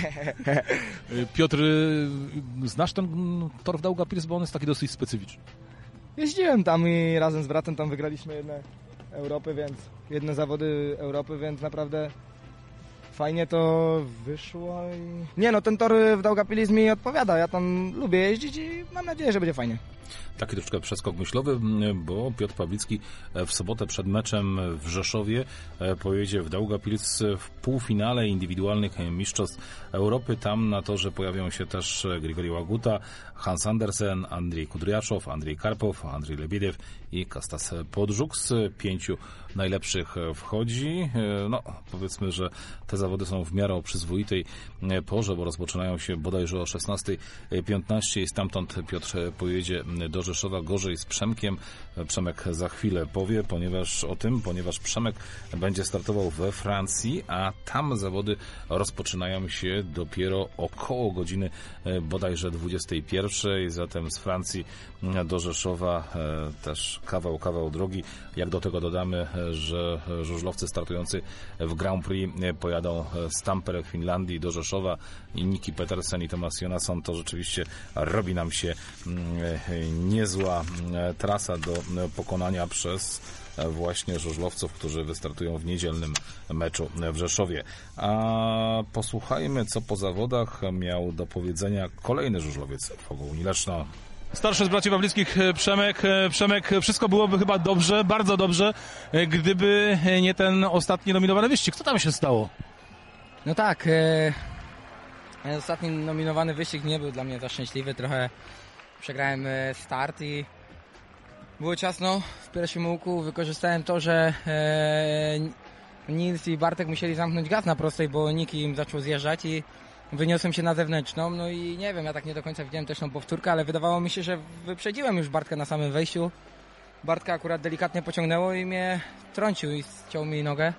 Piotr, znasz ten tor w Daugavpils, bo on jest taki dosyć specyficzny. Jeździłem tam i razem z bratem tam wygraliśmy jedne Europy, więc jedne zawody Europy, więc naprawdę fajnie to wyszło i... Nie no, ten tor w Daugavpils mi odpowiada, ja tam lubię jeździć i mam nadzieję, że będzie fajnie. Taki troszkę przeskok myślowy, bo Piotr Pawlicki w sobotę przed meczem w Rzeszowie pojedzie w Daugavpils w półfinale indywidualnych mistrzostw Europy. Tam na torze pojawią się też Grigori Łaguta, Hans Andersen, Andrzej Kudryaszow, Andrzej Karpow, Andrzej Lebiedew i Kostas Podżuk. Z pięciu najlepszych wchodzi. No, powiedzmy, że te zawody są w miarę o przyzwoitej porze, bo rozpoczynają się bodajże o szesnasta piętnaście i stamtąd Piotr pojedzie do Rzeszowa. Gorzej z Przemkiem. Przemek za chwilę powie, ponieważ o tym, ponieważ Przemek będzie startował we Francji, a tam zawody rozpoczynają się dopiero około godziny bodajże dwudziestej pierwszej. Zatem z Francji do Rzeszowa też kawał, kawał drogi. Jak do tego dodamy, że żużlowcy startujący w Grand Prix pojadą z Tampere w Finlandii do Rzeszowa i Niki Petersen i Tomas Jonasson, to rzeczywiście robi nam się niezła trasa do pokonania przez właśnie żużlowców, którzy wystartują w niedzielnym meczu w Rzeszowie. A posłuchajmy, co po zawodach miał do powiedzenia kolejny żużlowiec Fogołni Leszno. Starszy z braci Pawlickich Przemek. Przemek, wszystko byłoby chyba dobrze, bardzo dobrze, gdyby nie ten ostatni nominowany wyścig. Co tam się stało? No tak, e, ostatni nominowany wyścig nie był dla mnie za szczęśliwy. Trochę przegrałem start i było ciasno w pierwszym łuku. Wykorzystałem to, że e, Nils i Bartek musieli zamknąć gaz na prostej, bo Niki im zaczął zjeżdżać i wyniosłem się na zewnętrzną. No i nie wiem, ja tak nie do końca widziałem też tą powtórkę, ale wydawało mi się, że wyprzedziłem już Bartka na samym wejściu. Bartka akurat delikatnie pociągnęło i mnie trącił i ściął mi nogę,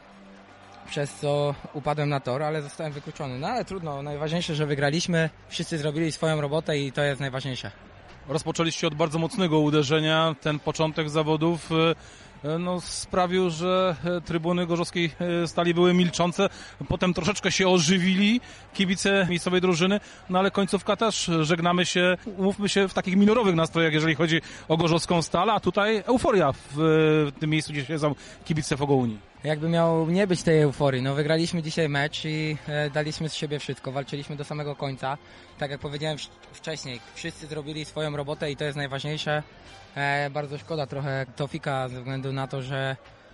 przez co upadłem na tor, ale zostałem wykluczony. No ale trudno, najważniejsze, że wygraliśmy, wszyscy zrobili swoją robotę i to jest najważniejsze. Rozpoczęliście od bardzo mocnego uderzenia. Ten początek zawodów no, sprawił, że trybuny gorzowskiej Stali były milczące. Potem troszeczkę się ożywili kibice miejscowej drużyny, no ale końcówka też. Żegnamy się, umówmy się, w takich minorowych nastrojach, jeżeli chodzi o gorzowską Stal, a tutaj euforia w, w tym miejscu, gdzie siedzą kibice Fogouni. Jakby miało nie być tej euforii, no wygraliśmy dzisiaj mecz i e, daliśmy z siebie wszystko, walczyliśmy do samego końca. Tak jak powiedziałem wcześniej, wszyscy zrobili swoją robotę i to jest najważniejsze. E, bardzo szkoda trochę Tofika ze względu na to, że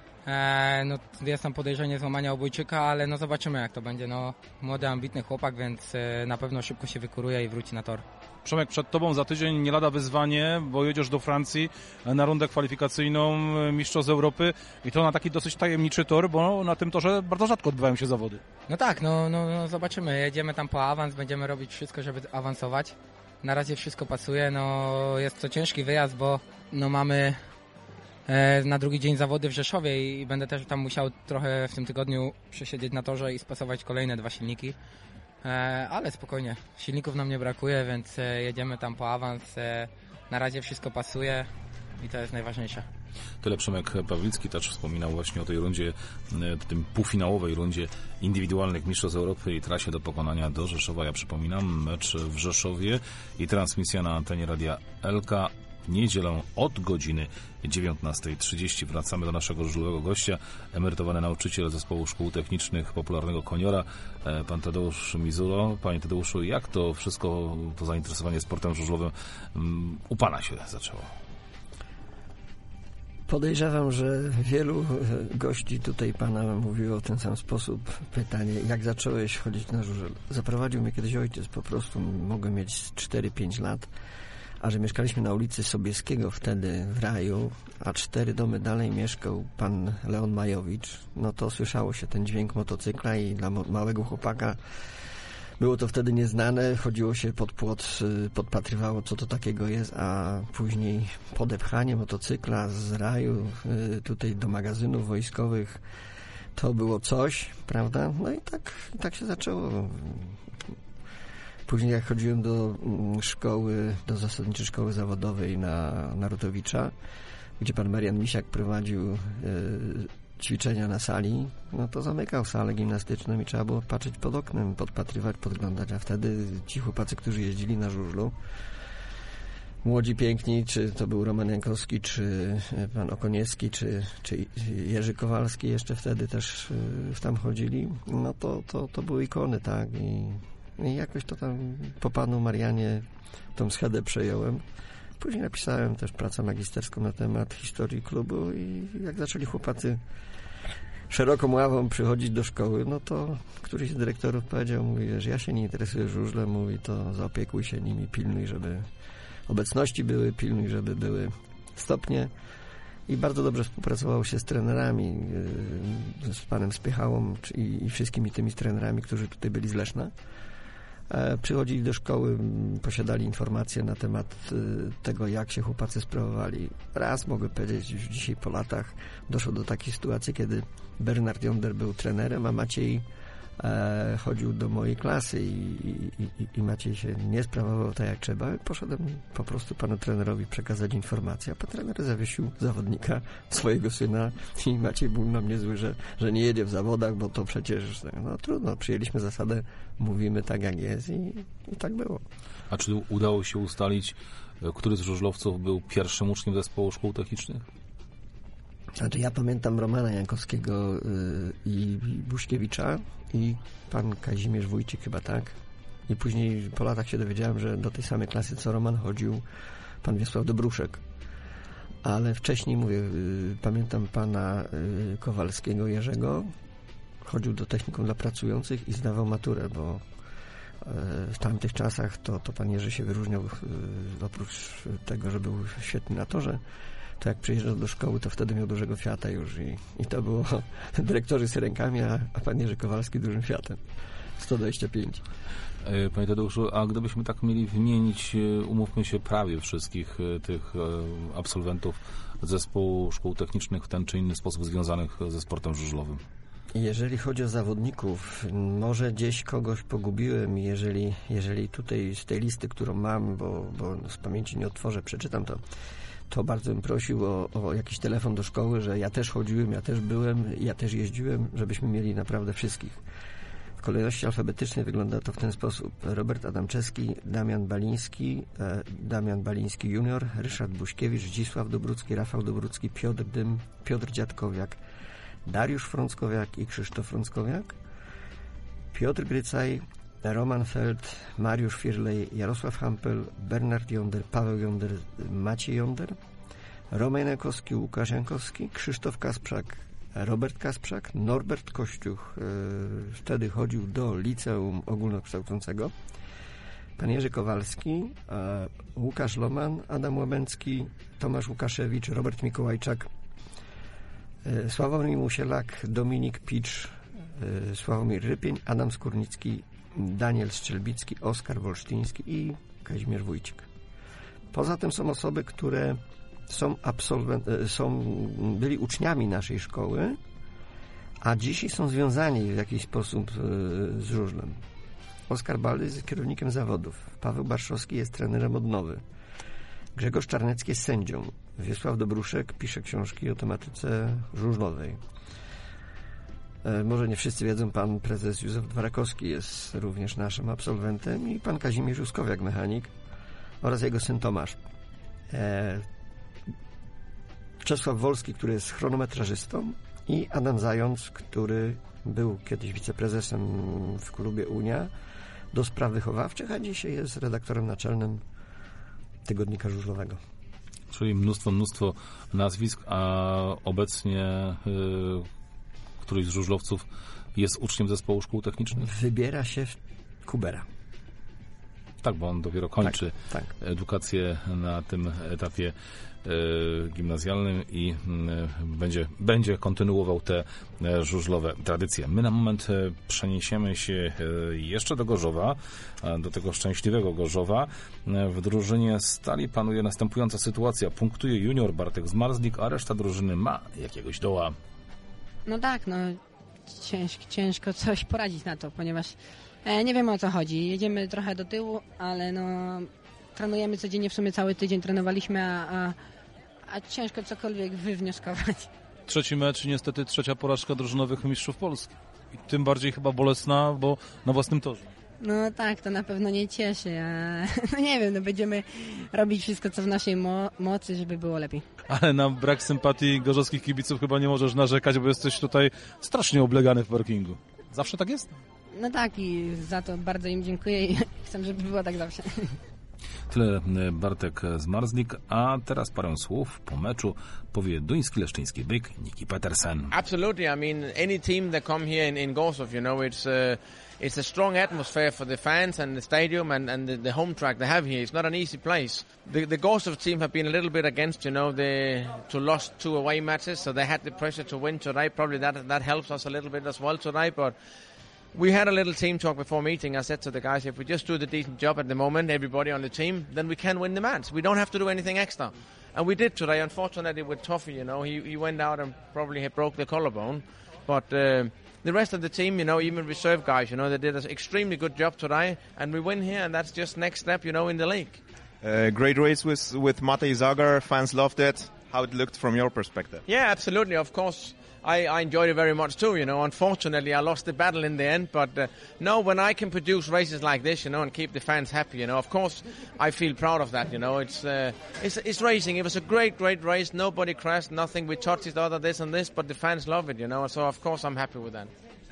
e, no, jest tam podejrzenie złamania obojczyka, ale no zobaczymy jak to będzie. No, młody, ambitny chłopak, więc e, na pewno szybko się wykuruje i wróci na tor. Przemek, przed tobą za tydzień nie lada wyzwanie, bo jedziesz do Francji na rundę kwalifikacyjną Mistrzostw Europy i to na taki dosyć tajemniczy tor, bo na tym torze bardzo rzadko odbywają się zawody. No tak, no, no, no zobaczymy. Jedziemy tam po awans, będziemy robić wszystko, żeby awansować. Na razie wszystko pasuje, no jest to ciężki wyjazd, bo no mamy e, na drugi dzień zawody w Rzeszowie i będę też tam musiał trochę w tym tygodniu przesiedzieć na torze i spasować kolejne dwa silniki. Ale spokojnie, silników nam nie brakuje, więc jedziemy tam po awans. Na razie wszystko pasuje i to jest najważniejsze. Tyle Przemek Pawlicki też wspominał właśnie o tej rundzie, tym półfinałowej rundzie indywidualnych Mistrzostw Europy i trasie do pokonania do Rzeszowa. Ja przypominam, mecz w Rzeszowie i transmisja na antenie Radia L K. W niedzielę od godziny dziewiętnasta trzydzieści wracamy do naszego żużlowego gościa, emerytowany nauczyciel Zespołu Szkół Technicznych Popularnego Koniora, pan Tadeusz Mizulo. Panie Tadeuszu, jak to wszystko, to zainteresowanie sportem żużlowym u pana się zaczęło? Podejrzewam, że wielu gości tutaj pana mówiło w ten sam sposób. Pytanie, jak zacząłeś chodzić na żużel? Zaprowadził mnie kiedyś ojciec, po prostu mogłem mieć cztery pięć lat. A że mieszkaliśmy na ulicy Sobieskiego wtedy w Raju, a cztery domy dalej mieszkał pan Leon Majowicz, no to słyszało się ten dźwięk motocykla i dla małego chłopaka było to wtedy nieznane. Chodziło się pod płot, podpatrywało, co to takiego jest, a później podepchanie motocykla z Raju tutaj do magazynów wojskowych to było coś, prawda? No i tak, i tak się zaczęło. Później jak chodziłem do szkoły, do zasadniczej szkoły zawodowej na Narutowicza, gdzie pan Marian Misiak prowadził e, ćwiczenia na sali, no to zamykał salę gimnastyczną i trzeba było patrzeć pod oknem, podpatrywać, podglądać, a wtedy ci chłopacy, którzy jeździli na żużlu, młodzi, piękni, czy to był Roman Jankowski, czy pan Okoniecki, czy, czy Jerzy Kowalski jeszcze wtedy też y, tam chodzili, no to, to, to były ikony, tak, i I jakoś to tam po panu Marianie tą schedę przejąłem. Później napisałem też pracę magisterską na temat historii klubu i jak zaczęli chłopacy szeroką ławą przychodzić do szkoły, no to któryś z dyrektorów powiedział, mówi, że ja się nie interesuję żużlem, mówi, to zaopiekuj się nimi, pilnuj, żeby obecności były, pilnuj, żeby były stopnie. I bardzo dobrze współpracowało się z trenerami, z panem Spychałą i wszystkimi tymi trenerami, którzy tutaj byli z Leszna. Przychodzili do szkoły, posiadali informacje na temat tego, jak się chłopacy sprawowali. Raz mogę powiedzieć, już dzisiaj po latach doszło do takiej sytuacji, kiedy Bernard Jonder był trenerem, a Maciej e, chodził do mojej klasy i, i, i Maciej się nie sprawował tak jak trzeba. Poszedłem po prostu panu trenerowi przekazać informację, a pan trener zawiesił zawodnika, swojego syna i Maciej był na mnie zły, że, że nie jedzie w zawodach, bo to przecież no trudno, przyjęliśmy zasadę, mówimy tak jak jest i, i tak było. A czy udało się ustalić, który z żużlowców był pierwszym uczniem Zespołu Szkół Technicznych? Znaczy ja pamiętam Romana Jankowskiego y, i Buśkiewicza i pan Kazimierz Wójcik chyba, tak? I później po latach się dowiedziałem, że do tej samej klasy co Roman chodził pan Wiesław Dobruszek. Ale wcześniej, mówię, y, pamiętam pana y, Kowalskiego Jerzego, chodził do technikum dla pracujących i zdawał maturę, bo y, w tamtych czasach to, to pan Jerzy się wyróżniał, y, oprócz tego, że był świetny na torze, to jak przyjeżdżał do szkoły, to wtedy miał dużego Fiata już i, i to było dyrektorzy z rękami, a, a pan Jerzy Kowalski dużym Fiatem. sto dwadzieścia pięć. Panie Tadeuszu, a gdybyśmy tak mieli wymienić, umówmy się, prawie wszystkich tych absolwentów zespołu szkół technicznych w ten czy inny sposób związanych ze sportem żużlowym? Jeżeli chodzi o zawodników, może gdzieś kogoś pogubiłem, jeżeli, jeżeli tutaj z tej listy, którą mam, bo, bo z pamięci nie otworzę, przeczytam to, to bardzo bym prosił o, o jakiś telefon do szkoły, że ja też chodziłem, ja też byłem, ja też jeździłem, żebyśmy mieli naprawdę wszystkich. W kolejności alfabetycznej wygląda to w ten sposób. Robert Adamczewski, Damian Baliński, e, Damian Baliński junior, Ryszard Buśkiewicz, Zdzisław Dobrucki, Rafał Dobrucki, Piotr Dym, Piotr Dziadkowiak, Dariusz Frąckowiak i Krzysztof Frąckowiak, Piotr Grycaj, Roman Feld, Mariusz Firlej, Jarosław Hampel, Bernard Jonder, Paweł Jonder, Maciej Jonder, Roman Jankowski, Łukasz Jankowski, Krzysztof Kasprzak, Robert Kasprzak, Norbert Kościuch, yy, wtedy chodził do liceum ogólnokształcącego, pan Jerzy Kowalski, yy, Łukasz Loman, Adam Łabęcki, Tomasz Łukaszewicz, Robert Mikołajczak, yy, Sławomir Musielak, Dominik Picz, yy, Sławomir Rypień, Adam Skórnicki, Daniel Strzelbicki, Oskar Wolsztyński i Kazimierz Wójcik. Poza tym są osoby, które są absolwent, są, byli uczniami naszej szkoły, a dzisiaj są związani w jakiś sposób z żużlem. Oskar Baldy jest kierownikiem zawodów. Paweł Barszowski jest trenerem odnowy. Grzegorz Czarnecki jest sędzią. Wiesław Dobruszek pisze książki o tematyce żużlowej. Może nie wszyscy wiedzą, pan prezes Józef Dwarakowski jest również naszym absolwentem i pan Kazimierz Juskowiak, mechanik, oraz jego syn Tomasz. E, Czesław Wolski, który jest chronometrażystą, i Adam Zając, który był kiedyś wiceprezesem w klubie Unia do spraw wychowawczych, a dzisiaj jest redaktorem naczelnym Tygodnika Żużlowego. Czyli mnóstwo, mnóstwo nazwisk, a obecnie yy, któryś z żużlowców jest uczniem zespołu szkół technicznych? Wybiera się w Kubera. Tak, bo on dopiero kończy tak, tak. edukację na tym etapie e, gimnazjalnym i e, będzie, będzie kontynuował te e, żużlowe tradycje. My na moment e, przeniesiemy się e, jeszcze do Gorzowa, a do tego szczęśliwego Gorzowa. E, w drużynie Stali panuje następująca sytuacja. Punktuje junior Bartek Zmarzlik, a reszta drużyny ma jakiegoś doła. No tak, no ciężko, ciężko coś poradzić na to, ponieważ e, nie wiemy, o co chodzi. Jedziemy trochę do tyłu, ale no trenujemy codziennie, w sumie cały tydzień trenowaliśmy, a, a, a ciężko cokolwiek wywnioskować. Trzeci mecz i niestety trzecia porażka drużynowych mistrzów Polski. I tym bardziej chyba bolesna, bo na własnym torze. No tak, to na pewno nie cieszy, a no nie wiem, no będziemy robić wszystko, co w naszej mo- mocy, żeby było lepiej. Ale na brak sympatii gorzowskich kibiców chyba nie możesz narzekać, bo jesteś tutaj strasznie oblegany w parkingu. Zawsze tak jest? No tak, i za to bardzo im dziękuję i chcę, żeby było tak zawsze. Tyle Bartek Zmarzlik, a teraz parę słów po meczu powie duński leszczyński byk Niki Petersen. Absolutely, I mean any team that come here in, in Gorzów, you know, it's uh, it's a strong atmosphere for the fans and the stadium and, and the, the home track they have here. It's not an easy place. The, the Gorzów team have been a little bit against, you know, the to lost two away matches, so they had the pressure to win tonight. Probably that that helps us a little bit as well tonight, but we had a little team talk before meeting. I said to the guys, if we just do the decent job at the moment, everybody on the team, then we can win the match. We don't have to do anything extra. And we did today. Unfortunately, with Toffee, you know, he, he went out and probably had broke the collarbone. But uh, the rest of the team, you know, even reserve guys, you know, they did an extremely good job today. And we win here, and that's just next step, you know, in the league. Uh, great race with, with Matej Zagar. Fans loved it. How it looked from your perspective? Yeah, absolutely. Of course. I, I enjoyed it very much too, you know. Unfortunately, I lost the battle in the end, but uh, no, when I can produce races like this, you know, and keep the fans happy, you know, of course, I feel proud of that, you know. It's uh, it's, it's racing. It was a great, great race. Nobody crashed, nothing. We touched each other, this and this, but the fans love it, you know. So, of course, I'm happy with that.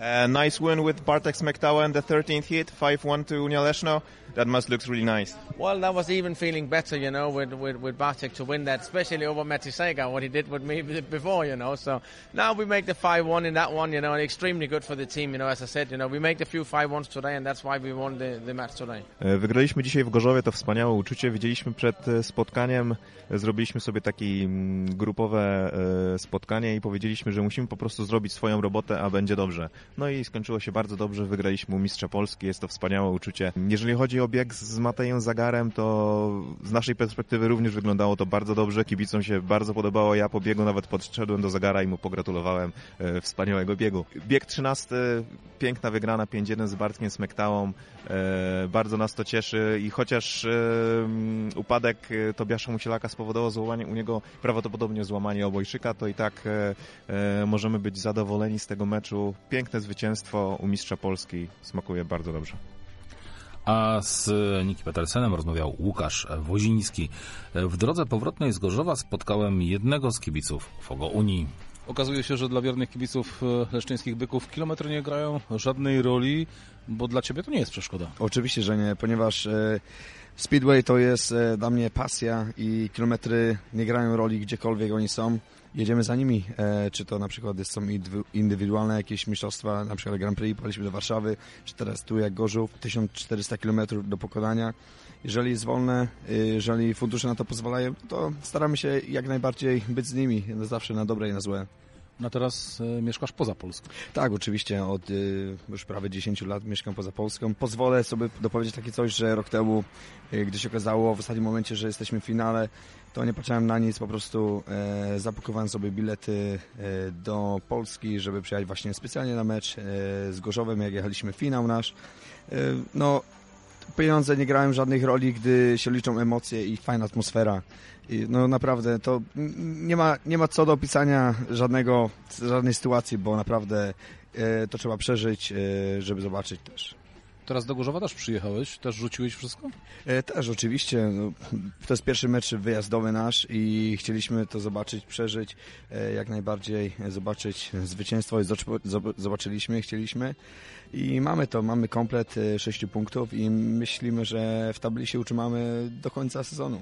Uh, nice win with Bartek Smektała in the thirteenth heat, five one to Unia Leszno. That must look really nice. Well, that was even feeling better, you know, with, with, with Bartek to win that, especially over Mati Sega, what he did with me before, you know. So now we make the five one in that one, you know, and extremely good for the team, you know, as I said, you know, we make a few five ones today and that's why we won the, the match today. Wygraliśmy dzisiaj w Gorzowie, to wspaniałe uczucie. Widzieliśmy przed spotkaniem, zrobiliśmy sobie takie grupowe spotkanie i powiedzieliśmy, że musimy po prostu zrobić swoją robotę, a będzie dobrze. No i skończyło się bardzo dobrze, wygraliśmy u mistrza Polski, jest to wspaniałe uczucie. Jeżeli chodzi o bieg z Matejem Zagarem, to z naszej perspektywy również wyglądało to bardzo dobrze, kibicom się bardzo podobało, ja po biegu nawet podszedłem do Zagara i mu pogratulowałem e, wspaniałego biegu. Bieg trzynasty, piękna wygrana pięć jeden z Bartkiem Smektałą, e, bardzo nas to cieszy i chociaż e, upadek Tobiasza Musielaka spowodował złamanie u niego prawdopodobnie złamanie obojczyka, to i tak e, e, możemy być zadowoleni z tego meczu. Piękne zwycięstwo u mistrza Polski, smakuje bardzo dobrze. A z Niki Petersenem rozmawiał Łukasz Woziński. W drodze powrotnej z Gorzowa spotkałem jednego z kibiców Fogo Unii. Okazuje się, że dla wiernych kibiców leszczyńskich Byków kilometry nie grają żadnej roli, bo dla ciebie to nie jest przeszkoda. Oczywiście, że nie, ponieważ e, Speedway to jest e, dla mnie pasja i kilometry nie grają roli gdziekolwiek oni są. Jedziemy za nimi, e, czy to na przykład są indywidualne jakieś mistrzostwa, na przykład Grand Prix, pojechaliśmy do Warszawy, czy teraz tu jak Gorzów, tysiąc czterysta kilometrów do pokonania. Jeżeli jest wolne, jeżeli fundusze na to pozwalają, to staramy się jak najbardziej być z nimi, zawsze na dobre i na złe. No teraz e, mieszkasz poza Polską. Tak, oczywiście, od y, już prawie dziesięć lat mieszkam poza Polską. Pozwolę sobie dopowiedzieć takie coś, że rok temu, y, gdy się okazało w ostatnim momencie, że jesteśmy w finale, to nie patrzyłem na nic, po prostu e, zapakowałem sobie bilety e, do Polski, żeby przyjechać właśnie specjalnie na mecz e, z Gorzowem, jak jechaliśmy finał nasz. E, no, pieniądze nie grają żadnych roli, gdy się liczą emocje i fajna atmosfera. I no naprawdę, to nie ma, nie ma co do opisania żadnego, żadnej sytuacji, bo naprawdę e, to trzeba przeżyć, e, żeby zobaczyć też. Teraz do Gorzowa też przyjechałeś? Też rzuciłeś wszystko? E, też, oczywiście. No, to jest pierwszy mecz wyjazdowy nasz i chcieliśmy to zobaczyć, przeżyć, e, jak najbardziej zobaczyć zwycięstwo i zobaczyliśmy, chcieliśmy i mamy to, mamy komplet e, sześciu punktów i myślimy, że w tabeli się utrzymamy do końca sezonu.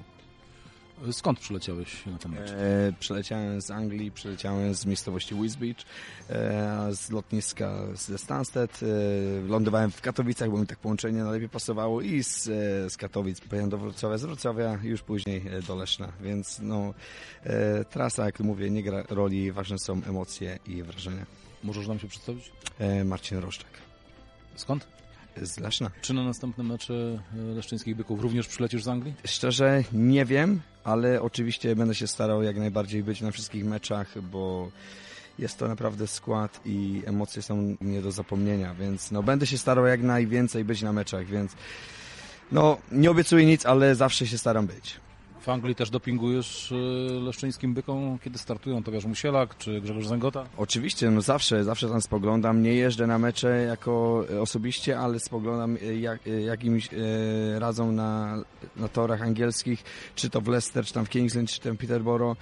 Skąd przyleciałeś na ten mecz? E, przyleciałem z Anglii, przyleciałem z miejscowości Wisbech, e, z lotniska ze Stansted, e, lądowałem w Katowicach, bo mi tak połączenie najlepiej pasowało i z, e, z Katowic pojechałem do Wrocławia, z Wrocławia już później e, do Leszna, więc no, e, trasa, jak mówię, nie gra roli, ważne są emocje i wrażenia. Możesz nam się przedstawić? E, Marcin Roszczak. Skąd? Z Leszna. Czy na następne mecze leszczyńskich Byków również przylecisz z Anglii? Szczerze nie wiem, ale oczywiście będę się starał jak najbardziej być na wszystkich meczach, bo jest to naprawdę skład i emocje są nie do zapomnienia, więc no będę się starał jak najwięcej być na meczach, więc no nie obiecuję nic, ale zawsze się staram być. W Anglii też dopingujesz leszczyńskim Bykom, kiedy startują Tobiasz Musielak czy Grzegorz Zęgota? Oczywiście, no zawsze, zawsze tam spoglądam. Nie jeżdżę na mecze jako osobiście, ale spoglądam jak, jak im radzą na, na torach angielskich, czy to w Leicester, czy tam w Kingsland, czy tam w Peterborough.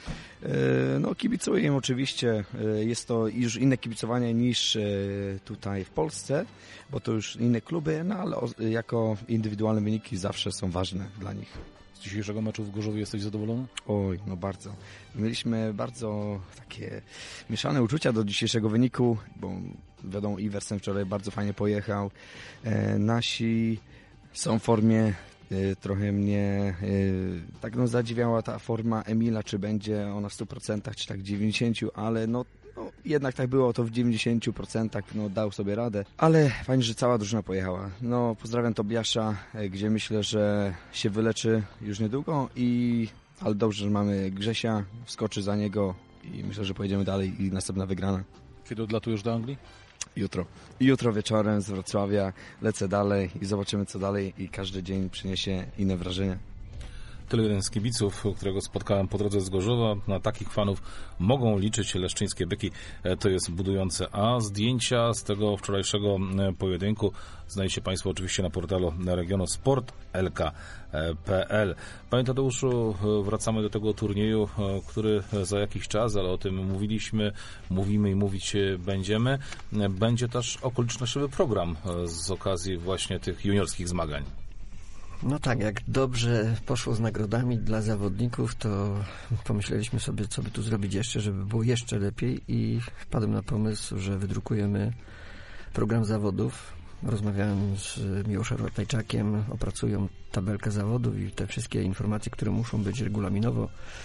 No kibicuję im oczywiście. Jest to już inne kibicowanie niż tutaj w Polsce, bo to już inne kluby, no ale jako indywidualne wyniki zawsze są ważne dla nich. Z dzisiejszego meczu w Gorzowie jesteś zadowolony? Oj, no bardzo. Mieliśmy bardzo takie mieszane uczucia do dzisiejszego wyniku, bo wiadomo, Iversen wczoraj bardzo fajnie pojechał. E, nasi są w formie, e, trochę mnie e, tak no zadziwiała ta forma Emila, czy będzie ona w stu procentach, czy tak w dziewięćdziesięciu procentach, ale no No, jednak tak było, to w dziewięćdziesięciu procentach no, dał sobie radę, ale fajnie, że cała drużyna pojechała. No, pozdrawiam Tobiasza, gdzie myślę, że się wyleczy już niedługo, i ale dobrze, że mamy Grzesia, wskoczy za niego i myślę, że pojedziemy dalej i następna wygrana. Kiedy odlatujesz do Anglii? Jutro. Jutro wieczorem z Wrocławia lecę dalej i zobaczymy co dalej i każdy dzień przyniesie inne wrażenia. Tyle jeden z kibiców, którego spotkałem po drodze z Gorzowa. Na takich fanów mogą liczyć leszczyńskie byki. To jest budujące. A zdjęcia z tego wczorajszego pojedynku znajdziecie Państwo oczywiście na portalu regionu sport kropka l k kropka p l. Panie Tadeuszu, wracamy do tego turnieju, który za jakiś czas, ale o tym mówiliśmy, mówimy i mówić będziemy. Będzie też okolicznościowy program z okazji właśnie tych juniorskich zmagań. No tak, jak dobrze poszło z nagrodami dla zawodników, to pomyśleliśmy sobie, co by tu zrobić jeszcze, żeby było jeszcze lepiej i wpadłem na pomysł, że wydrukujemy program zawodów. Rozmawiałem z Miłoszem Ratajczakiem, opracują tabelkę zawodów i te wszystkie informacje, które muszą być regulaminowo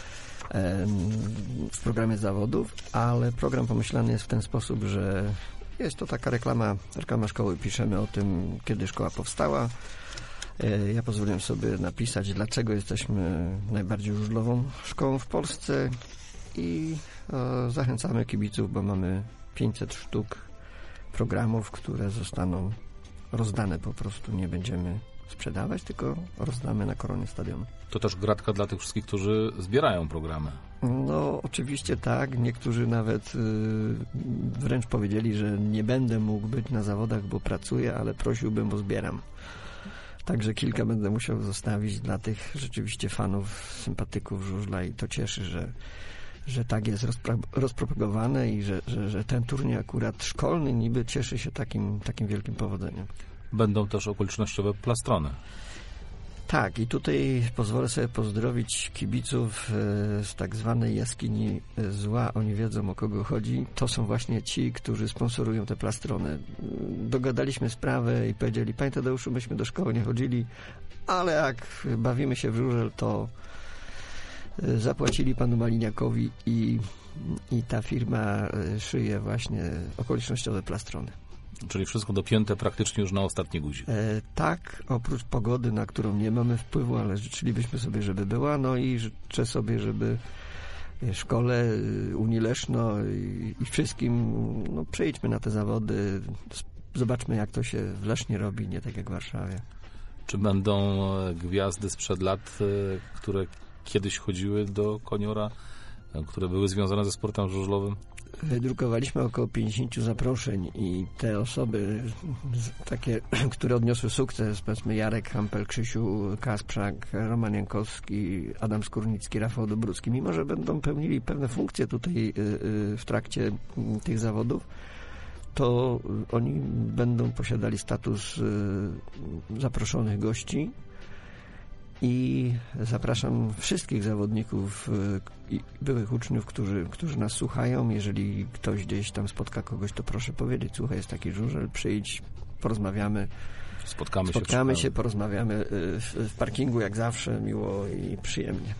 w programie zawodów, ale program pomyślany jest w ten sposób, że jest to taka reklama, reklama szkoły. Piszemy o tym, kiedy szkoła powstała. Ja pozwoliłem sobie napisać, dlaczego jesteśmy najbardziej żużlową szkołą w Polsce i e, zachęcamy kibiców, bo mamy pięćset sztuk programów, które zostaną rozdane po prostu. Nie będziemy sprzedawać, tylko rozdamy na koronie stadionu. To też gratka dla tych wszystkich, którzy zbierają programy. No oczywiście tak. Niektórzy nawet y, wręcz powiedzieli, że nie będę mógł być na zawodach, bo pracuję, ale prosiłbym, bo zbieram. Także kilka będę musiał zostawić dla tych rzeczywiście fanów, sympatyków żużla i to cieszy, że, że tak jest rozpra- rozpropagowane i że, że, że ten turniej akurat szkolny niby cieszy się takim, takim wielkim powodzeniem. Będą też okolicznościowe plastrony. Tak, i tutaj pozwolę sobie pozdrowić kibiców z tak zwanej jaskini zła. Oni wiedzą, o kogo chodzi. To są właśnie ci, którzy sponsorują te plastrony. Dogadaliśmy sprawę i powiedzieli: panie Tadeuszu, myśmy do szkoły nie chodzili, ale jak bawimy się w żużel, to zapłacili panu Maliniakowi i, i ta firma szyje właśnie okolicznościowe plastrony. Czyli wszystko dopięte praktycznie już na ostatni guzik. E, tak, oprócz pogody, na którą nie mamy wpływu, ale życzylibyśmy sobie, żeby była, no i życzę sobie, żeby szkole, Unii Leszno i, i wszystkim, no przejdźmy na te zawody, zobaczmy, jak to się w Lesznie robi, nie tak jak w Warszawie. Czy będą gwiazdy sprzed lat, które kiedyś chodziły do Koniora, które były związane ze sportem żużlowym? Wydrukowaliśmy około pięćdziesiąt zaproszeń i te osoby takie, które odniosły sukces, powiedzmy Jarek Hampel, Krzysiu Kasprzak, Roman Jankowski, Adam Skórnicki, Rafał Dobrucki, mimo że będą pełnili pewne funkcje tutaj w trakcie tych zawodów, to oni będą posiadali status zaproszonych gości. I zapraszam wszystkich zawodników i byłych uczniów, którzy, którzy nas słuchają. Jeżeli ktoś gdzieś tam spotka kogoś, to proszę powiedzieć: słuchaj, jest taki żużel, przyjdź, porozmawiamy. Spotkamy, Spotkamy się, się porozmawiamy w, w parkingu, jak zawsze, miło i przyjemnie.